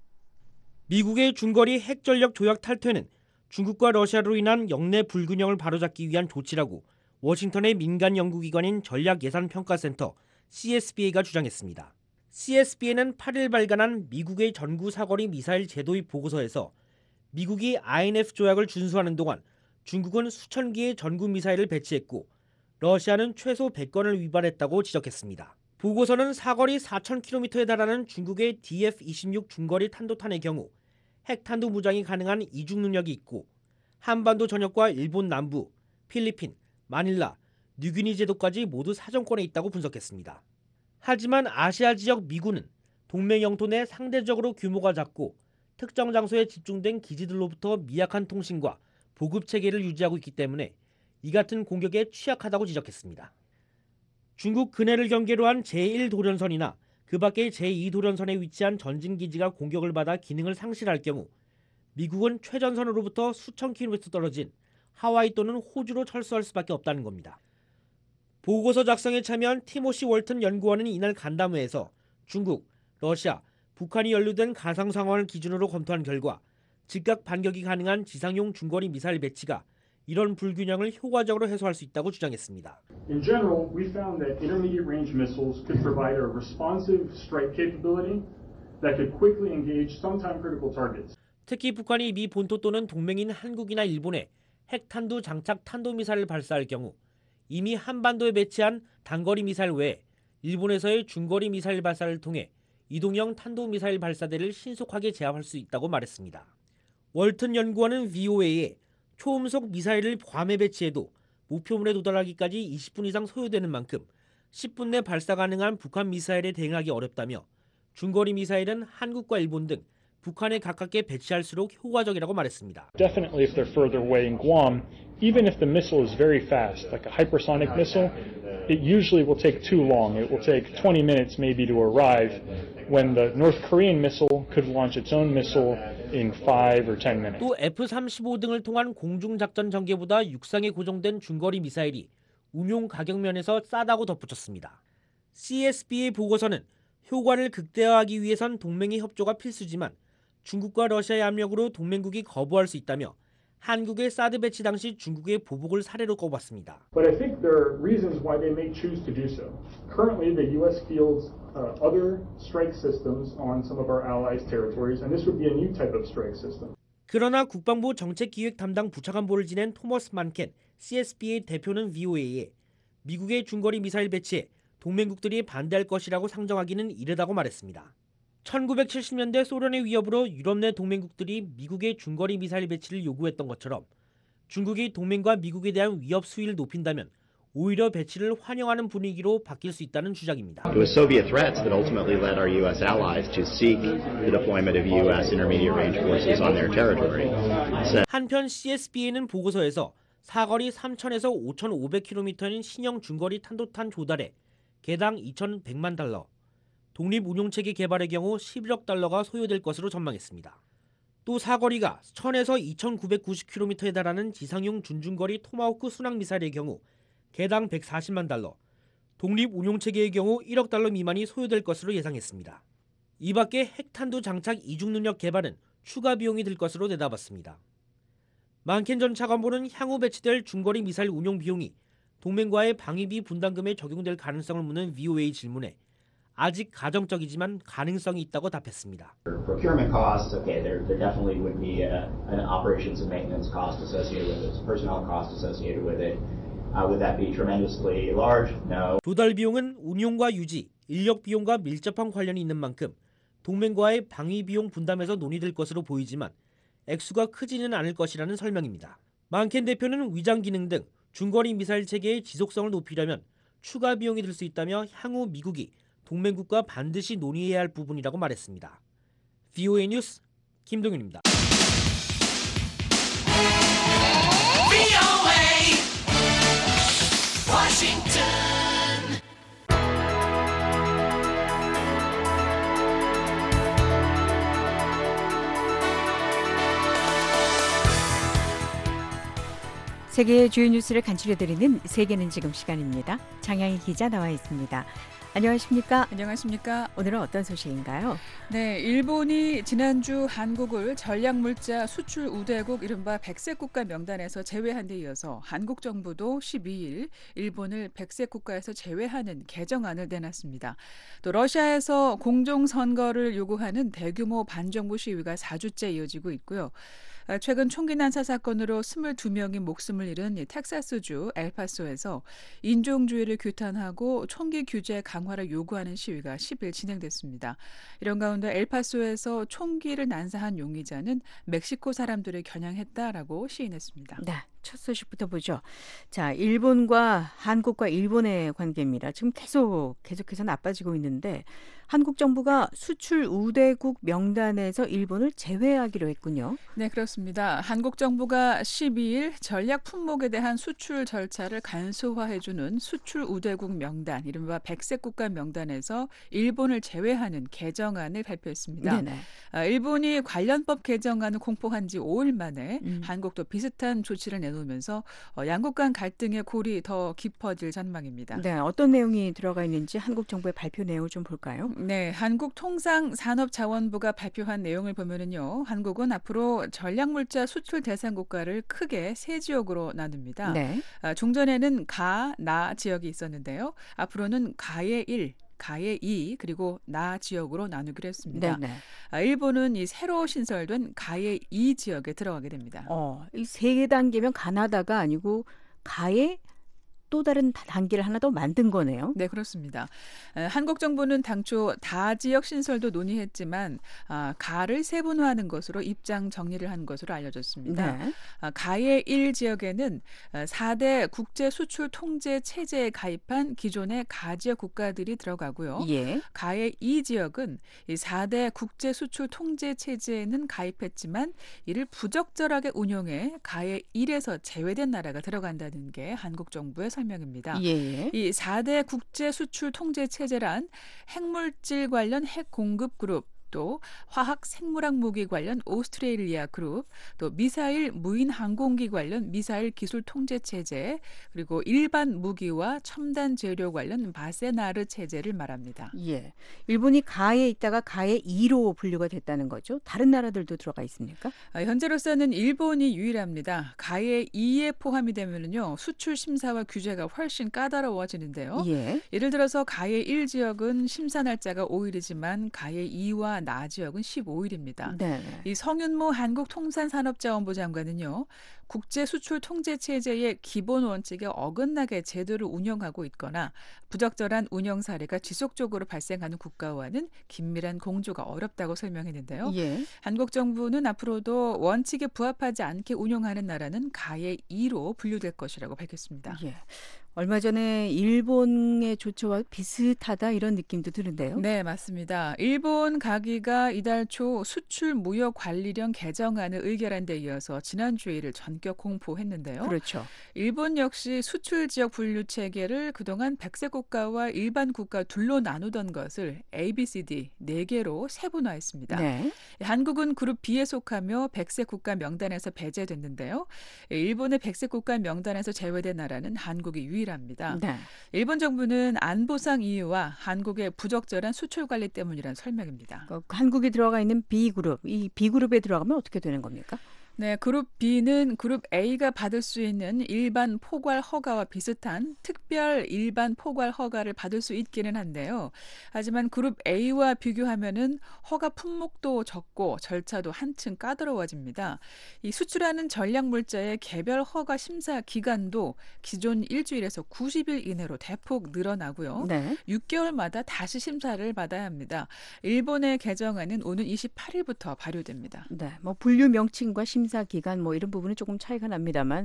Speaker 10: 미국의 중거리 핵전력 조약 탈퇴는 중국과 러시아로 인한 영내 불균형을 바로잡기 위한 조치라고 워싱턴의 민간 연구기관인 전략예산평가센터 CSBA가 주장했습니다. CSBA는 8일 발간한 미국의 전구 사거리 미사일 제도입 보고서에서 미국이 INF 조약을 준수하는 동안 중국은 수천 개의 전구 미사일을 배치했고 러시아는 최소 100건을 위반했다고 지적했습니다. 보고서는 사거리 4,000km에 달하는 중국의 DF-26 중거리 탄도탄의 경우 핵탄두 무장이 가능한 이중 능력이 있고 한반도 전역과 일본 남부, 필리핀, 마닐라, 뉴기니 제도까지 모두 사정권에 있다고 분석했습니다. 하지만 아시아 지역 미군은 동맹 영토 내 상대적으로 규모가 작고 특정 장소에 집중된 기지들로부터 미약한 통신과 보급 체계를 유지하고 있기 때문에 이 같은 공격에 취약하다고 지적했습니다. 중국 근해를 경계로 한 제1도련선이나 그 밖의 제2도련선에 위치한 전진기지가 공격을 받아 기능을 상실할 경우 미국은 최전선으로부터 수천 킬로미터 떨어진 하와이 또는 호주로 철수할 수밖에 없다는 겁니다. 보고서 작성에 참여한 티모시 월튼 연구원은 이날 간담회에서 중국, 러시아, 북한이 연루된 가상 상황을 기준으로 검토한 결과 즉각 반격이 가능한 지상용 중거리 미사일 배치가 이런 불균형을 효과적으로 해소할 수 있다고 주장했습니다.
Speaker 19: In general, we found that intermediate range missiles could provide a responsive strike capability that could quickly engage sometime critical targets.
Speaker 10: 특히 북한이 미 본토 또는 동맹인 한국이나 일본에 핵탄두 장착 탄도미사일을 발사할 경우 이미 한반도에 배치한 단거리 미사일 외에 일본에서의 중거리 미사일 발사를 통해 이동형 탄도미사일 발사대를 신속하게 제압할 수 있다고 말했습니다. 월튼 연구원은 VOA에 초음속 미사일을 괌에 배치해도 목표물에 도달하기까지 20분 이상 소요되는 만큼 10분 내 발사 가능한 북한 미사일에 대응하기 어렵다며 중거리 미사일은 한국과 일본 등 북한에 가깝게 배치할수록 효과적이라고 말했습니다.
Speaker 19: Definitely if they're further away in Guam, even if the missile is very fast, like a hypersonic missile, it usually will take too long. It will take 20 minutes maybe to arrive when the North Korean missile could launch its own missile in 5 or 10 minutes.
Speaker 10: 또 F-35 등을 통한 공중작전 전개보다 육상에 고정된 중거리 미사일이 운용 가격 면에서 싸다고 덧붙였습니다. CSB의 보고서는 효과를 극대화하기 위해선 동맹의 협조가 필수지만 중국과 러시아의 압력으로 동맹국이 거부할 수 있다며 한국의 사드 배치 당시 중국의 보복을 사례로 꼽았습니다.
Speaker 19: But I think there are reasons why they may choose to do so. Currently, the U.S. fields other strike systems on some of our allies' territories, and this would be a new type of strike system.
Speaker 10: 그러나 국방부 정책기획 담당 부차관보를 지낸 토머스 만켄 CSB의 대표는 VOA에 미국의 중거리 미사일 배치에 동맹국들이 반대할 것이라고 상정하기는 이르다고 말했습니다. 1970년대 소련의 위협으로 유럽 내 동맹국들이 미국의 중거리 미사일 배치를 요구했던 것처럼 중국이 동맹과 미국에 대한 위협 수위를 높인다면 오히려 배치를 환영하는 분위기로 바뀔 수 있다는 주장입니다.
Speaker 20: It was Soviet threats that ultimately led our U.S. allies to seek the deployment of U.S. intermediate range forces on their territory.
Speaker 10: 한편 CSBA는 보고서에서 사거리 3,000에서 5,500km인 신형 중거리 탄도탄 조달에 개당 2,100만 달러, 독립운용체계 개발의 경우 11억 달러가 소요될 것으로 전망했습니다. 또 사거리가 1,000에서 2,990km에 달하는 지상용 준중거리 토마호크 순항미사일의 경우 개당 140만 달러, 독립운용체계의 경우 1억 달러 미만이 소요될 것으로 예상했습니다. 이 밖에 핵탄두 장착 이중 능력 개발은 추가 비용이 들 것으로 내다봤습니다. 만켄 전 차관보는 향후 배치될 중거리 미사일 운용 비용이 동맹과의 방위비 분담금에 적용될 가능성을 묻는 VOA 질문에 아직 가정적이지만 가능성이 있다고 답했습니다.
Speaker 21: Procurement costs, okay, there definitely would be an operations and maintenance cost associated with it, personnel cost associated with it. Would that be tremendously large? No.
Speaker 10: 조달 비용은 운용과 유지, 인력 비용과 밀접한 관련이 있는 만큼 동맹과의 방위 비용 분담에서 논의될 것으로 보이지만 액수가 크지는 않을 것이라는 설명입니다. 만켄 대표는 위장 기능 등 중거리 미사일 체계의 지속성을 높이려면 추가 비용이 들 수 있다며 향후 미국이 동맹국과 반드시 논의해야 할 부분이라고 말했습니다. VOA 뉴스 김동윤입니다.
Speaker 3: 세계의 주요 뉴스를 간추려드리는 세계는 지금 시간입니다. 장향희 기자 나와 있습니다. 안녕하십니까?
Speaker 22: 안녕하십니까?
Speaker 3: 오늘은 어떤 소식인가요?
Speaker 22: 네, 일본이 지난주 한국을 전략물자 수출 우대국 이른바 백색 국가 명단에서 제외한 데 이어서 한국 정부도 12일 일본을 백색 국가에서 제외하는 개정안을 내놨습니다. 또 러시아에서 공정선거를 요구하는 대규모 반정부 시위가 4주째 이어지고 있고요. 최근 총기 난사 사건으로 22명이 목숨을 잃은 텍사스주 엘파소에서 인종주의를 규탄하고 총기 규제 강화를 요구하는 시위가 10일 진행됐습니다. 이런 가운데 엘파소에서 총기를 난사한 용의자는 멕시코 사람들을 겨냥했다라고 시인했습니다.
Speaker 3: 네, 첫 소식부터 보죠. 자, 일본과 한국과 일본의 관계입니다. 지금 계속해서 나빠지고 있는데 한국 정부가 수출 우대국 명단에서 일본을 제외하기로 했군요.
Speaker 22: 네, 그렇습니다. 한국 정부가 12일 전략 품목에 대한 수출 절차를 간소화해주는 수출 우대국 명단, 이른바 백색 국가 명단에서 일본을 제외하는 개정안을 발표했습니다.
Speaker 3: 네네.
Speaker 22: 일본이 관련법 개정안을 공포한 지 5일 만에 한국도 비슷한 조치를 내놓으면서 양국 간 갈등의 골이 더 깊어질 전망입니다.
Speaker 3: 네, 어떤 내용이 들어가 있는지 한국 정부의 발표 내용을 좀 볼까요?
Speaker 22: 네, 한국통상산업자원부가 발표한 내용을 보면은요, 한국은 앞으로 전략물자 수출 대상 국가를 크게 세 지역으로 나눕니다.
Speaker 3: 네.
Speaker 22: 종전에는 가, 나 지역이 있었는데요. 앞으로는 가의 1, 가의 2, 그리고 나 지역으로 나누기로 했습니다.
Speaker 3: 네네.
Speaker 22: 일본은 이 새로 신설된 가의 2 지역에 들어가게 됩니다.
Speaker 3: 이 세 단계면 가나다가 아니고 가의 또 다른 단계를 하나 더 만든 거네요.
Speaker 22: 네, 그렇습니다. 한국 정부는 당초 다지역 신설도 논의했지만 가를 세분화하는 것으로 입장 정리를 한 것으로 알려졌습니다.
Speaker 3: 네.
Speaker 22: 가의 1지역에는 4대 국제 수출 통제 체제에 가입한 기존의 가지역 국가들이 들어가고요.
Speaker 3: 예.
Speaker 22: 가의 2지역은 이 4대 국제 수출 통제 체제에는 가입했지만 이를 부적절하게 운용해 가의 1에서 제외된 나라가 들어간다는 게 한국 정부의 설명입니다.
Speaker 3: 예.
Speaker 22: 이 4대 국제 수출 통제 체제란 핵물질 관련 핵 공급 그룹, 또 화학 생물학 무기 관련 오스트레일리아 그룹, 또 미사일 무인 항공기 관련 미사일 기술 통제 체제, 그리고 일반 무기와 첨단 재료 관련 바세나르 체제를 말합니다.
Speaker 3: 예. 일본이 가에 있다가 가의 2로 분류가 됐다는 거죠. 다른 나라들도 들어가 있습니까?
Speaker 22: 현재로서는 일본이 유일합니다. 가의 2에 포함이 되면요 수출 심사와 규제가 훨씬 까다로워지는데요.
Speaker 3: 예.
Speaker 22: 예를 들어서 가의 1지역은 심사 날짜가 5일이지만 가의 2와 나 지역은 15일입니다.
Speaker 3: 네.
Speaker 22: 이 성윤모 한국통산산업자원부 장관은요. 국제 수출 통제 체제의 기본 원칙에 어긋나게 제도를 운영하고 있거나 부적절한 운영 사례가 지속적으로 발생하는 국가와는 긴밀한 공조가 어렵다고 설명했는데요.
Speaker 3: 예.
Speaker 22: 한국 정부는 앞으로도 원칙에 부합하지 않게 운영하는 나라는 가의 2로 분류될 것이라고 밝혔습니다.
Speaker 3: 예. 얼마 전에 일본의 조처와 비슷하다 이런 느낌도 드는데요.
Speaker 22: 네, 맞습니다. 일본 가기가 이달 초 수출 무역 관리령 개정안을 의결한 데 이어서 지난주에 이를 전격 공포했는데요.
Speaker 3: 그렇죠.
Speaker 22: 일본 역시 수출 지역 분류 체계를 그동안 백색 국가와 일반 국가 둘로 나누던 것을 ABCD 4개로 세분화했습니다.
Speaker 3: 네.
Speaker 22: 한국은 그룹 B에 속하며 백색 국가 명단에서 배제됐는데요. 일본의 백색 국가 명단에서 제외된 나라는 한국이 유일합니다.
Speaker 3: 네.
Speaker 22: 일본 정부는 안보상 이유와 한국의 부적절한 수출 관리 때문이라는 설명입니다.
Speaker 3: 한국이 들어가 있는 B그룹, 이 B그룹에 들어가면 어떻게 되는 겁니까?
Speaker 22: 네, 그룹 B는 그룹 A가 받을 수 있는 일반 포괄 허가와 비슷한 특별 일반 포괄 허가를 받을 수 있기는 한데요. 하지만 그룹 A와 비교하면은 허가 품목도 적고 절차도 한층 까다로워집니다. 이 수출하는 전략 물자의 개별 허가 심사 기간도 기존 일주일에서 90일 이내로 대폭 늘어나고요.
Speaker 3: 네.
Speaker 22: 6개월마다 다시 심사를 받아야 합니다. 일본의 개정안은 오는 28일부터 발효됩니다.
Speaker 3: 네, 뭐 분류 명칭과 심사 기간 뭐 이런 부분은 조금 차이가 납니다만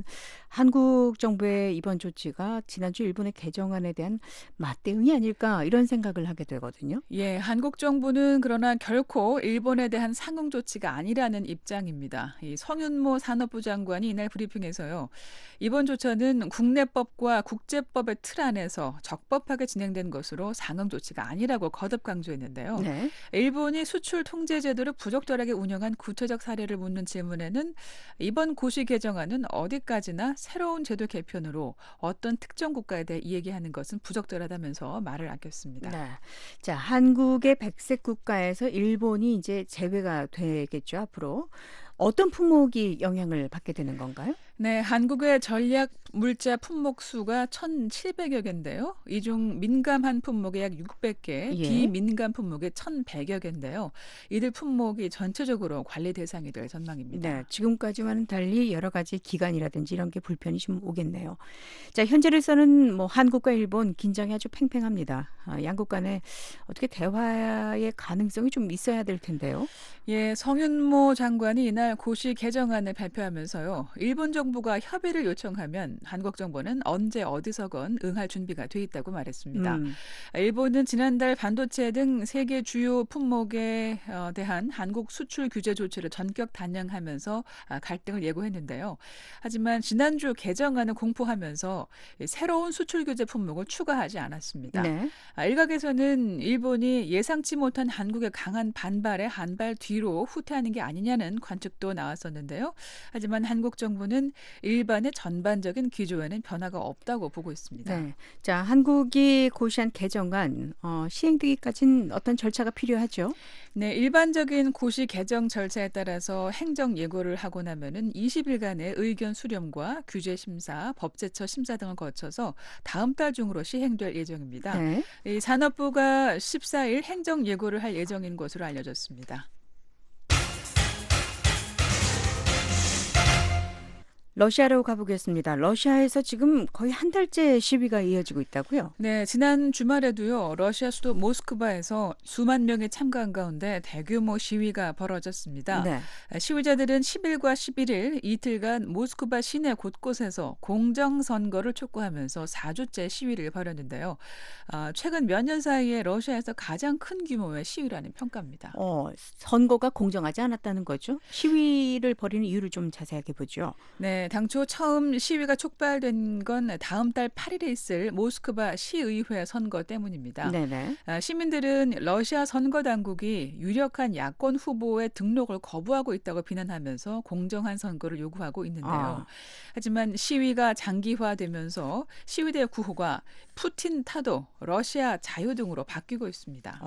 Speaker 3: 한국 정부의 이번 조치가 지난주 일본의 개정안에 대한 맞대응이 아닐까 이런 생각을 하게 되거든요.
Speaker 22: 예, 한국 정부는 그러나 결코 일본에 대한 상응 조치가 아니라는 입장입니다. 이 성윤모 산업부 장관이 이날 브리핑에서요. 이번 조처는 국내법과 국제법의 틀 안에서 적법하게 진행된 것으로 상응 조치가 아니라고 거듭 강조했는데요.
Speaker 3: 네.
Speaker 22: 일본이 수출 통제 제도를 부적절하게 운영한 구체적 사례를 묻는 질문에는 이번 고시 개정안은 어디까지나 새로운 제도 개편으로 어떤 특정 국가에 대해 이야기하는 것은 부적절하다면서 말을 아꼈습니다.
Speaker 3: 네. 자, 한국의 백색 국가에서 일본이 이제 제외가 되겠죠, 앞으로. 어떤 품목이 영향을 받게 되는 건가요?
Speaker 22: 네, 한국의 전략 물자 품목 수가 1,700여 개인데요. 이 중 민감한 품목이 약 600개,
Speaker 3: 예.
Speaker 22: 비민감 품목이 1,100여 개인데요. 이들 품목이 전체적으로 관리 대상이 될 전망입니다.
Speaker 3: 네, 지금까지와는 달리 여러 가지 기간이라든지 이런 게 불편이 좀 오겠네요. 자, 현재로서는 뭐 한국과 일본 긴장이 아주 팽팽합니다. 양국 간에 어떻게 대화의 가능성이 좀 있어야 될 텐데요.
Speaker 22: 예, 성윤모 장관이 이날 고시 개정안을 발표하면서요. 일본 정부가 협의를 요청하면 한국 정부는 언제 어디서건 응할 준비가 돼 있다고 말했습니다. 일본은 지난달 반도체 등 세계 주요 품목에 대한 한국 수출 규제 조치를 전격 단행하면서 갈등을 예고했는데요. 하지만 지난주 개정안을 공포하면서 새로운 수출 규제 품목을 추가하지 않았습니다.
Speaker 3: 네.
Speaker 22: 일각에서는 일본이 예상치 못한 한국의 강한 반발에 한 발 뒤로 후퇴하는 게 아니냐는 관측도 나왔었는데요. 하지만 한국 정부는 일반의 전반적인 기조에는 변화가 없다고 보고 있습니다.
Speaker 3: 네. 자, 한국이 고시한 개정안 시행되기까지는 어떤 절차가 필요하죠?
Speaker 22: 네, 일반적인 고시 개정 절차에 따라서 행정 예고를 하고 나면은 20일간의 의견 수렴과 규제 심사, 법제처 심사 등을 거쳐서 다음 달 중으로 시행될 예정입니다.
Speaker 3: 네.
Speaker 22: 이 산업부가 14일 행정 예고를 할 예정인 것으로 알려졌습니다.
Speaker 3: 러시아로 가보겠습니다. 러시아에서 지금 거의 한 달째 시위가 이어지고 있다고요?
Speaker 22: 네, 지난 주말에도요. 러시아 수도 모스크바에서 수만 명이 참가한 가운데 대규모 시위가 벌어졌습니다.
Speaker 3: 네.
Speaker 22: 시위자들은 10일과 11일 이틀간 모스크바 시내 곳곳에서 공정선거를 촉구하면서 4주째 시위를 벌였는데요. 최근 몇 년 사이에 러시아에서 가장 큰 규모의 시위라는 평가입니다.
Speaker 3: 선거가 공정하지 않았다는 거죠? 시위를 벌이는 이유를 좀 자세하게 보죠.
Speaker 22: 네, 당초 처음 시위가 촉발된 건 다음 달 8일에 있을 모스크바 시의회 선거 때문입니다.
Speaker 3: 네네.
Speaker 22: 시민들은 러시아 선거 당국이 유력한 야권 후보의 등록을 거부하고 있다고 비난하면서 공정한 선거를 요구하고 있는데요. 하지만 시위가 장기화되면서 시위대 구호가 푸틴 타도 러시아 자유 등으로 바뀌고 있습니다.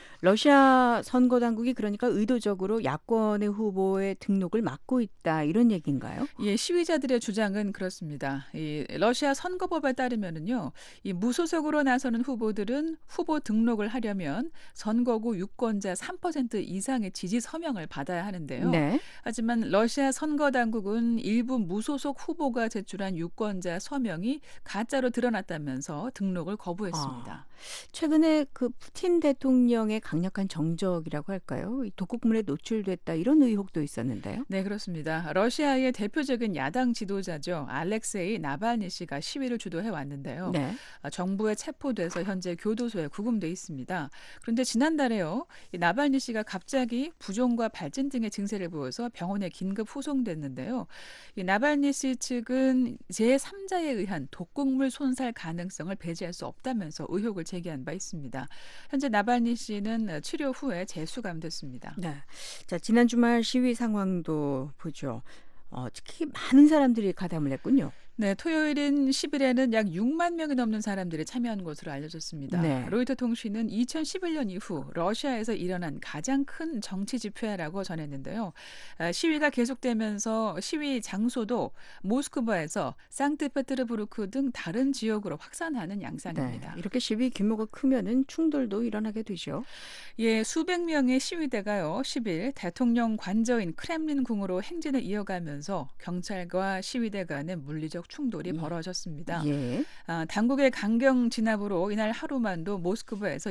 Speaker 3: 러시아 선거 당국이 그러니까 의도적으로 야권의 후보의 등록을 막고 있다 이런 얘기인가요?
Speaker 22: 예, 시위자들의 주장은 그렇습니다. 이 러시아 선거법에 따르면은요, 이 무소속으로 나서는 후보들은 후보 등록을 하려면 선거구 유권자 3% 이상의 지지 서명을 받아야 하는데요.
Speaker 3: 네.
Speaker 22: 하지만 러시아 선거 당국은 일부 무소속 후보가 제출한 유권자 서명이 가짜로 드러났다면서 등록을 거부했습니다.
Speaker 3: 최근에 그 푸틴 대통령의 강력한 정적이라고 할까요? 독국문에 노출됐다 이런 의혹도 있었는데요.
Speaker 22: 네, 그렇습니다. 러시아의 대표적인 야당 지도자죠. 알렉세이 나발니 씨가 시위를 주도해 왔는데요.
Speaker 3: 네.
Speaker 22: 정부에 체포돼서 현재 교도소에 구금돼 있습니다. 그런데 지난달에요. 이 나발니 씨가 갑자기 부종과 발진 등의 증세를 보여서 병원에 긴급 후송됐는데요. 이 나발니 씨 측은 제3자에 의한 독극물 손살 가능성을 배제할 수 없다면서 의혹을 제기한 바 있습니다. 현재 나발니 씨는 치료 후에 재수감됐습니다.
Speaker 3: 네. 자, 지난 주말 시위 상황도 보죠. 특히 많은 사람들이 가담을 했군요.
Speaker 22: 네, 토요일인 10일에는 약 6만 명이 넘는 사람들이 참여한 것으로 알려졌습니다.
Speaker 3: 네.
Speaker 22: 로이터 통신은 2011년 이후 러시아에서 일어난 가장 큰 정치 집회라고 전했는데요. 시위가 계속되면서 시위 장소도 모스크바에서 상트페테르부르크 등 다른 지역으로 확산하는 양상입니다.
Speaker 3: 네. 이렇게 시위 규모가 크면은 충돌도 일어나게 되죠.
Speaker 22: 예, 수백 명의 시위대가요. 10일 대통령 관저인 크렘린 궁으로 행진을 이어가면서 경찰과 시위대 간의 물리적 충돌이 벌어졌습니다.
Speaker 3: 예.
Speaker 22: 당국의 강경 진압으로 이날 하루만도 모스크바에서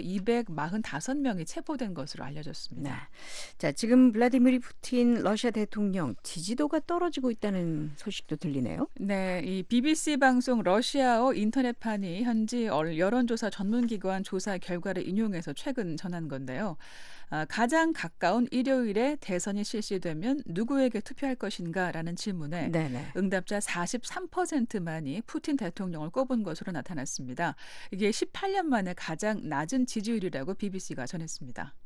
Speaker 22: 245명이 체포된 것으로 알려졌습니다.
Speaker 3: 네. 자, 지금 블라디미르 푸틴 러시아 대통령 지지도가 떨어지고 있다는 소식도 들리네요.
Speaker 22: 네, 이 BBC 방송 러시아어 인터넷판이 현지 여론조사 전문기관 조사 결과를 인용해서 최근 전한 건데요. 가장 가까운 일요일에 대선이 실시되면 누구에게 투표할 것인가라는 질문에
Speaker 3: 네네.
Speaker 22: 응답자 43%만이 푸틴 대통령을 꼽은 것으로 나타났습니다. 이게 18년 만에 가장 낮은 지지율이라고 BBC가 전했습니다.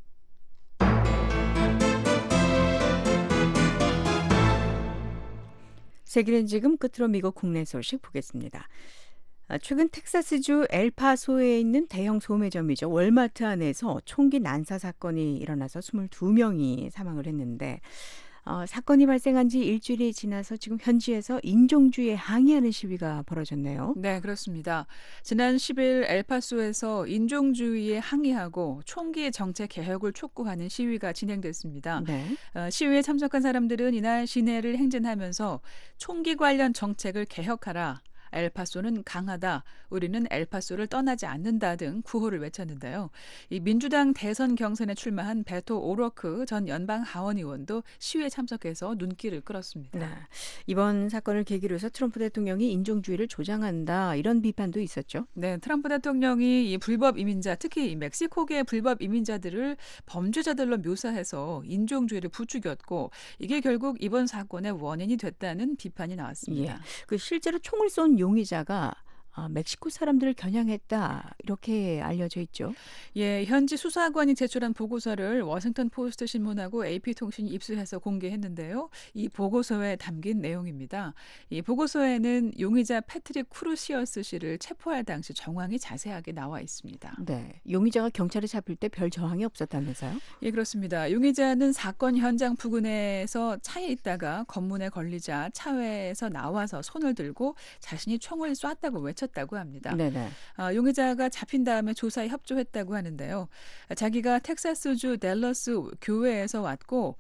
Speaker 3: 세계는 지금 끝으로 미국 국내 소식 보겠습니다. 최근 텍사스주 엘파소에 있는 대형 소매점이죠. 월마트 안에서 총기 난사 사건이 일어나서 22명이 사망을 했는데 사건이 발생한 지 일주일이 지나서 지금 현지에서 인종주의에 항의하는 시위가 벌어졌네요.
Speaker 22: 네, 그렇습니다. 지난 10일 엘파소에서 인종주의에 항의하고 총기 정책 개혁을 촉구하는 시위가 진행됐습니다.
Speaker 3: 네.
Speaker 22: 시위에 참석한 사람들은 이날 시내를 행진하면서 총기 관련 정책을 개혁하라. 엘파소는 강하다. 우리는 엘파소를 떠나지 않는다 등 구호를 외쳤는데요. 이 민주당 대선 경선에 출마한 베토 오로크 전 연방 하원 의원도 시위에 참석해서 눈길을 끌었습니다.
Speaker 3: 네. 이번 사건을 계기로 해서 트럼프 대통령이 인종주의를 조장한다 이런 비판도 있었죠.
Speaker 22: 네, 트럼프 대통령이 이 불법 이민자, 특히 멕시코계 불법 이민자들을 범죄자들로 묘사해서 인종주의를 부추겼고 이게 결국 이번 사건의 원인이 됐다는 비판이 나왔습니다.
Speaker 3: 예. 그 실제로 총을 쏜 용의자가 멕시코 사람들을 겨냥했다 이렇게 알려져 있죠.
Speaker 22: 예, 현지 수사관이 제출한 보고서를 워싱턴 포스트 신문하고 AP통신이 입수해서 공개했는데요. 이 보고서에 담긴 내용입니다. 이 보고서에는 용의자 패트릭 크루시어스 씨를 체포할 당시 정황이 자세하게 나와 있습니다.
Speaker 3: 네, 용의자가 경찰에 잡힐 때 별 저항이 없었다면서요?
Speaker 22: 예, 그렇습니다. 용의자는 사건 현장 부근에서 차에 있다가 검문에 걸리자 차에서 나와서 손을 들고 자신이 총을 쐈다고 외쳤다. 쳤다고 합니다.
Speaker 3: 네네.
Speaker 22: 용의자가 잡힌 다음에 조사에 협조했다고 하는데요. 자기가 텍사스주 댈러스 교회에서 왔고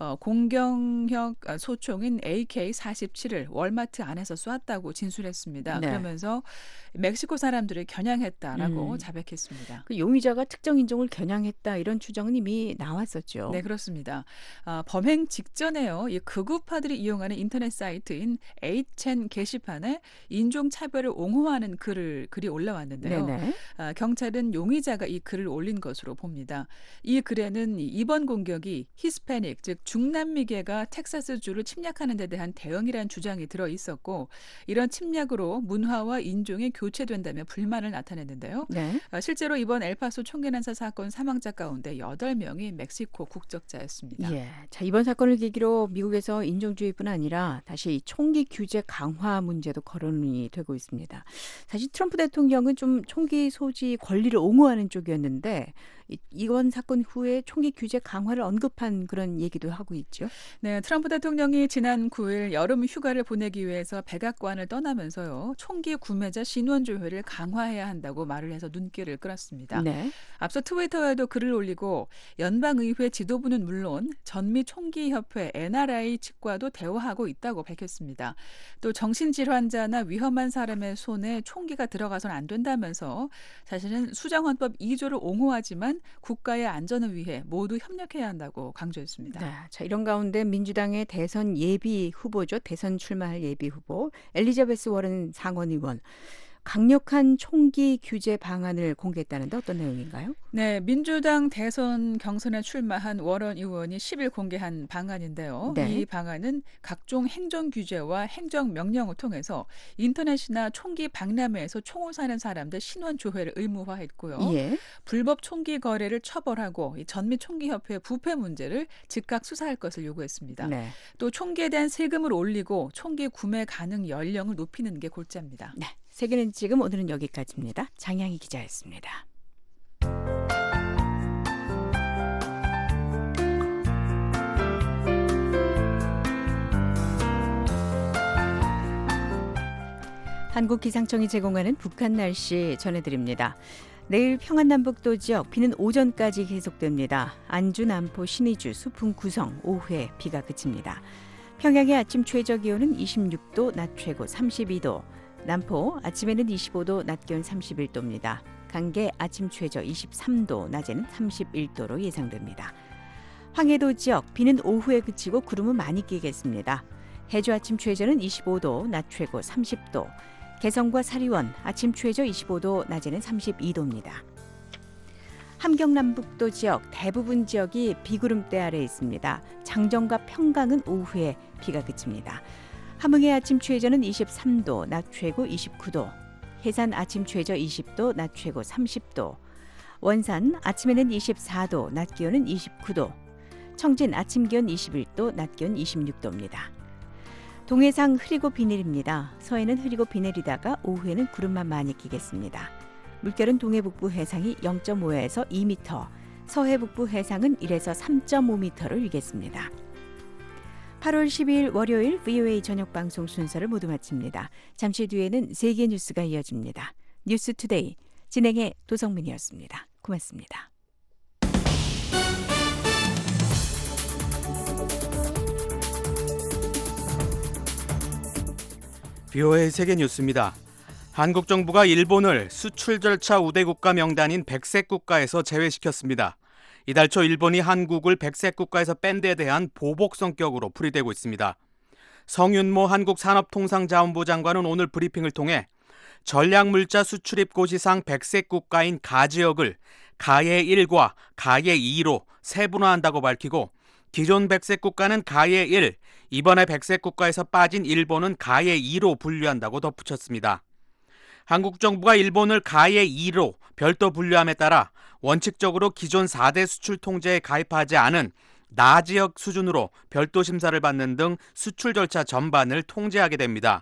Speaker 22: 공경형 소총인 AK-47을 월마트 안에서 쏘았다고 진술했습니다.
Speaker 3: 네.
Speaker 22: 그러면서 멕시코 사람들을 겨냥했다라고 자백했습니다.
Speaker 3: 그 용의자가 특정 인종을 겨냥했다 이런 추정은 이미 나왔었죠.
Speaker 22: 네, 그렇습니다. 범행 직전에요. 이 극우파들이 이용하는 인터넷 사이트인 8chan 게시판에 인종차별을 옹호하는 글이 올라왔는데요.
Speaker 3: 네네.
Speaker 22: 경찰은 용의자가 이 글을 올린 것으로 봅니다. 이 글에는 이번 공격이 히스패닉, 즉 중남미계가 텍사스주를 침략하는 데 대한 대응이라는 주장이 들어 있었고 이런 침략으로 문화와 인종이 교체된다며 불만을 나타냈는데요.
Speaker 3: 네.
Speaker 22: 실제로 이번 엘파소 총기 난사 사건 사망자 가운데 8명이 멕시코 국적자였습니다.
Speaker 3: 예. 자, 이번 사건을 계기로 미국에서 인종주의뿐 아니라 다시 총기 규제 강화 문제도 거론이 되고 있습니다. 사실 트럼프 대통령은 좀 총기 소지 권리를 옹호하는 쪽이었는데 이번 사건 후에 총기 규제 강화를 언급한 그런 얘기도 하고 있죠.
Speaker 22: 네, 트럼프 대통령이 지난 9일 여름 휴가를 보내기 위해서 백악관을 떠나면서요. 총기 구매자 신원 조회를 강화해야 한다고 말을 해서 눈길을 끌었습니다.
Speaker 3: 네.
Speaker 22: 앞서 트위터에도 글을 올리고 연방의회 지도부는 물론 전미 총기협회 NRA 측과도 대화하고 있다고 밝혔습니다. 또 정신질환자나 위험한 사람의 손에 총기가 들어가서는 안 된다면서 자신은 수정헌법 2조를 옹호하지만 국가의 안전을 위해 모두 협력해야 한다고 강조했습니다.
Speaker 3: 네, 자, 이런 가운데 민주당의 대선 예비 후보죠. 대선 출마할 예비 후보 엘리자베스 워런 상원의원. 강력한 총기 규제 방안을 공개했다는데 어떤 내용인가요?
Speaker 22: 네, 민주당 대선 경선에 출마한 워런 의원이 10일 공개한 방안인데요.
Speaker 3: 네.
Speaker 22: 이 방안은 각종 행정 규제와 행정 명령을 통해서 인터넷이나 총기 박람회에서 총을 사는 사람들 신원 조회를 의무화했고요.
Speaker 3: 예.
Speaker 22: 불법 총기 거래를 처벌하고 이 전미 총기협회 부패 문제를 즉각 수사할 것을 요구했습니다.
Speaker 3: 네.
Speaker 22: 또 총기에 대한 세금을 올리고 총기 구매 가능 연령을 높이는 게 골자입니다.
Speaker 3: 네. 세계는 지금 오늘은 여기까지입니다. 장양희 기자였습니다. 한국기상청이 제공하는 북한 날씨 전해드립니다. 내일 평안남북도 지역 비는 오전까지 계속됩니다. 안주, 남포, 신의주, 수풍, 구성, 오후에 비가 그칩니다. 평양의 아침 최저 기온은 26도, 낮 최고 32도. 남포 아침에는 25도, 낮 기온 31도입니다. 강계 아침 최저 23도, 낮에는 31도로 예상됩니다. 황해도 지역 비는 오후에 그치고 구름은 많이 끼겠습니다. 해주 아침 최저는 25도, 낮 최고 30도. 개성과 사리원 아침 최저 25도, 낮에는 32도입니다. 함경남북도 지역 대부분 지역이 비구름대 아래에 있습니다. 장정과 평강은 오후에 비가 그칩니다. 함흥의 아침 최저는 23도, 낮 최고 29도. 해산 아침 최저 20도, 낮 최고 30도. 원산 아침에는 24도, 낮 기온은 29도. 청진 아침 기온 21도, 낮 기온 26도입니다. 동해상 흐리고 비 내립니다. 서해는 흐리고 비 내리다가 오후에는 구름만 많이 끼겠습니다. 물결은 동해 북부 해상이 0.5에서 2m, 서해 북부 해상은 1에서 3.5m를 일겠습니다. 8월 12일 월요일 VOA 저녁 방송 순서를 모두 마칩니다. 잠시 뒤에는 세계 뉴스가 이어집니다. 뉴스투데이 진행의 도성민이었습니다. 고맙습니다.
Speaker 1: VOA 세계 뉴스입니다. 한국 정부가 일본을 수출 절차 우대 국가 명단인 백색 국가에서 제외시켰습니다. 이달 초 일본이 한국을 백색 국가에서 뺀 데에 대한 보복 성격으로 풀이되고 있습니다. 성윤모 한국산업통상자원부 장관은 오늘 브리핑을 통해 전략물자 수출입 고시상 백색 국가인 가 지역을 가의 1과 가의 2로 세분화한다고 밝히고 기존 백색 국가는 가의 1, 이번에 백색 국가에서 빠진 일본은 가의 2로 분류한다고 덧붙였습니다. 한국 정부가 일본을 가의 2로 별도 분류함에 따라 원칙적으로 기존 4대 수출 통제에 가입하지 않은 나 지역 수준으로 별도 심사를 받는 등 수출 절차 전반을 통제하게 됩니다.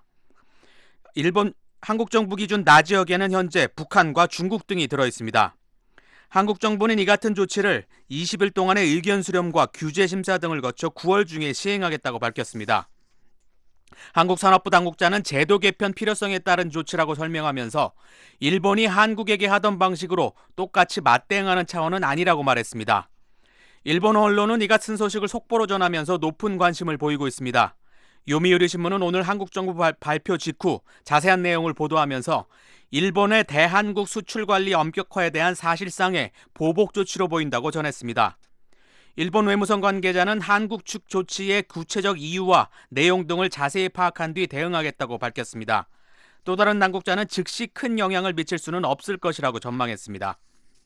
Speaker 1: 한국 정부 기준 나 지역에는 현재 북한과 중국 등이 들어 있습니다. 한국 정부는 이 같은 조치를 20일 동안의 의견 수렴과 규제 심사 등을 거쳐 9월 중에 시행하겠다고 밝혔습니다. 한국산업부 당국자는 제도 개편 필요성에 따른 조치라고 설명하면서 일본이 한국에게 하던 방식으로 똑같이 맞대응하는 차원은 아니라고 말했습니다. 일본 언론은 이 같은 소식을 속보로 전하면서 높은 관심을 보이고 있습니다. 요미우리 신문은 오늘 한국 정부 발표 직후 자세한 내용을 보도하면서 일본의 대한국 수출 관리 엄격화에 대한 사실상의 보복 조치로 보인다고 전했습니다. 일본 외무성 관계자는 한국 측 조치의 구체적 이유와 내용 등을 자세히 파악한 뒤 대응하겠다고 밝혔습니다. 또 다른 당국자는 즉시 큰 영향을 미칠 수는 없을 것이라고 전망했습니다.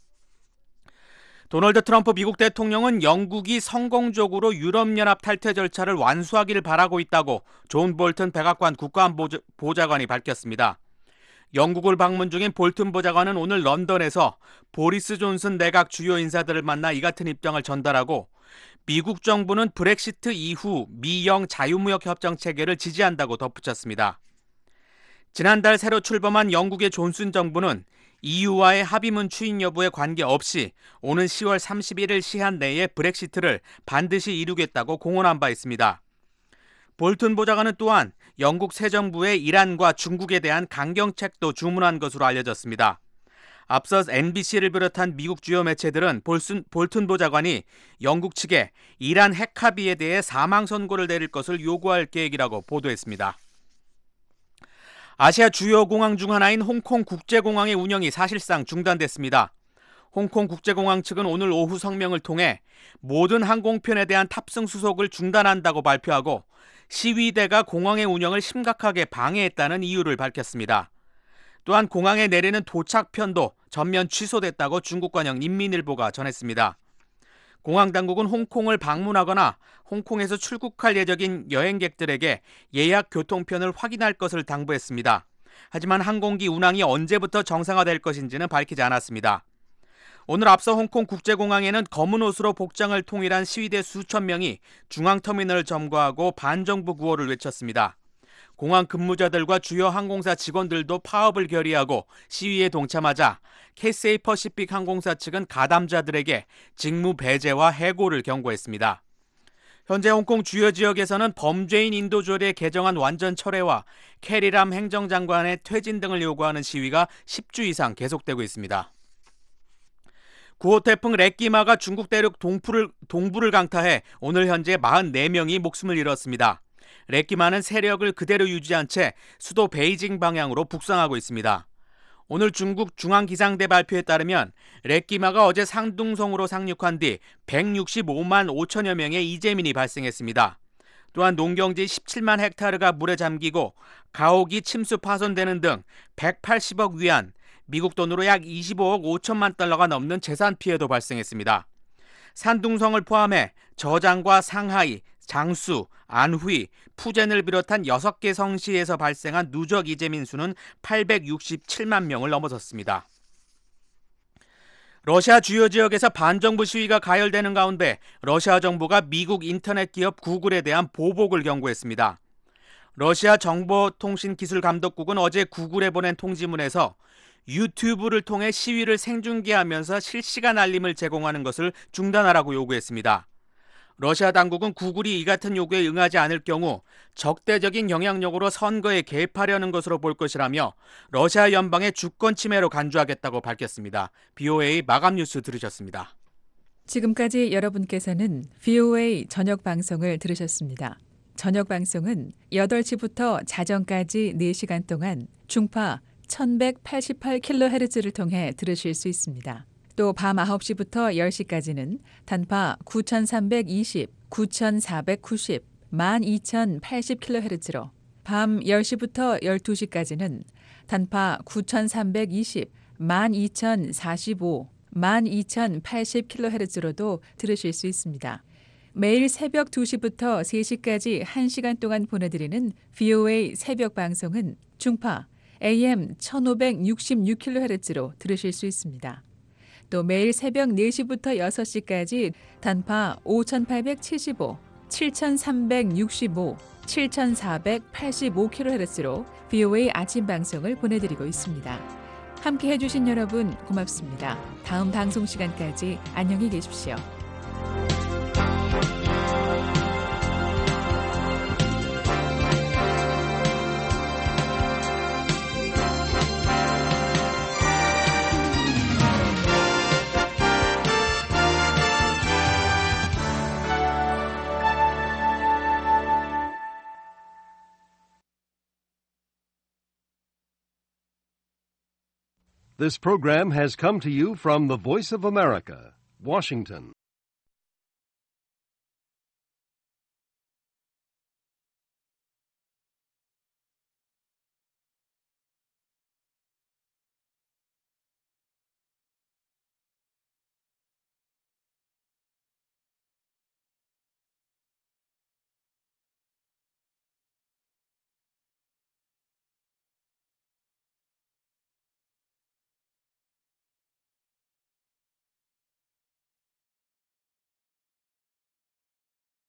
Speaker 1: 도널드 트럼프 미국 대통령은 영국이 성공적으로 유럽연합 탈퇴 절차를 완수하기를 바라고 있다고 존 볼튼 백악관 국가안보보좌관이 밝혔습니다. 영국을 방문 중인 볼튼 보좌관은 오늘 런던에서 보리스 존슨 내각 주요 인사들을 만나 이 같은 입장을 전달하고 미국 정부는 브렉시트 이후 미영 자유무역 협정 체계를 지지한다고 덧붙였습니다. 지난달 새로 출범한 영국의 존슨 정부는 EU와의 합의문 추인 여부에 관계없이 오는 10월 31일 시한 내에 브렉시트를 반드시 이루겠다고 공언한 바 있습니다. 볼튼 보좌관은 또한 영국 새 정부에 이란과 중국에 대한 강경책도 주문한 것으로 알려졌습니다. 앞서 NBC를 비롯한 미국 주요 매체들은 볼튼 보좌관이 영국 측에 이란 핵 합의에 대해 사망 선고를 내릴 것을 요구할 계획이라고 보도했습니다. 아시아 주요 공항 중 하나인 홍콩 국제공항의 운영이 사실상 중단됐습니다. 홍콩 국제공항 측은 오늘 오후 성명을 통해 모든 항공편에 대한 탑승 수속을 중단한다고 발표하고 시위대가 공항의 운영을 심각하게 방해했다는 이유를 밝혔습니다. 또한 공항에 내리는 도착편도 전면 취소됐다고 중국관영 인민일보가 전했습니다. 공항 당국은 홍콩을 방문하거나 홍콩에서 출국할 예정인 여행객들에게 예약 교통편을 확인할 것을 당부했습니다. 하지만 항공기 운항이 언제부터 정상화될 것인지는 밝히지 않았습니다. 오늘 앞서 홍콩 국제공항에는 검은 옷으로 복장을 통일한 시위대 수천 명이 중앙터미널을 점거하고 반정부 구호를 외쳤습니다. 공항 근무자들과 주요 항공사 직원들도 파업을 결의하고 시위에 동참하자 캐세이 퍼시픽 항공사 측은 가담자들에게 직무 배제와 해고를 경고했습니다. 현재 홍콩 주요 지역에서는 범죄인 인도 조례 개정안 완전 철회와 캐리람 행정장관의 퇴진 등을 요구하는 시위가 10주 이상 계속되고 있습니다. 9호 태풍 렉기마가 중국 대륙 동부를 강타해 오늘 현재 44명이 목숨을 잃었습니다. 렉기마는 세력을 그대로 유지한 채 수도 베이징 방향으로 북상하고 있습니다. 오늘 중국 중앙기상대 발표에 따르면 렉기마가 어제 상둥성으로 상륙한 뒤 165만 5천여 명의 이재민이 발생했습니다. 또한 농경지 17만 헥타르가 물에 잠기고 가옥이 침수 파손되는 등 180억 위안, 미국 돈으로 약 25억 5천만 달러가 넘는 재산 피해도 발생했습니다. 산둥성을 포함해 저장과 상하이, 장수, 안휘, 푸젠을 비롯한 6개 성시에서 발생한 누적 이재민 수는 867만 명을 넘어섰습니다. 러시아 주요 지역에서 반정부 시위가 가열되는 가운데 러시아 정부가 미국 인터넷 기업 구글에 대한 보복을 경고했습니다. 러시아 정보통신기술감독국은 어제 구글에 보낸 통지문에서 유튜브를 통해 시위를 생중계하면서 실시간 알림을 제공하는 것을 중단하라고 요구했습니다. 러시아 당국은 구글이 이 같은 요구에 응하지 않을 경우 적대적인 영향력으로 선거에 개입하려는 것으로 볼 것이라며 러시아 연방의 주권 침해로 간주하겠다고 밝혔습니다. BOA 마감 뉴스 들으셨습니다.
Speaker 2: 지금까지 여러분께서는 VOA 저녁 방송을 들으셨습니다. 저녁 방송은 8시부터 자정까지 4시간 동안 중파 1188kHz를 통해 들으실 수 있습니다. 또 밤 9시부터 10시까지는 단파 9320, 9490, 12080kHz로 밤 10시부터 12시까지는 단파 9320, 12045, 12080kHz로도 들으실 수 있습니다. 매일 새벽 2시부터 3시까지 1시간 동안 보내드리는 VOA 새벽 방송은 중파 AM 1566kHz로 들으실 수 있습니다. 또 매일 새벽 4시부터 6시까지 단파 5875, 7365, 7485kHz로 VOA 아침 방송을 보내드리고 있습니다. 함께 해주신 여러분 고맙습니다. 다음 방송 시간까지 안녕히 계십시오.
Speaker 5: This program has come to you from the Voice of America, Washington.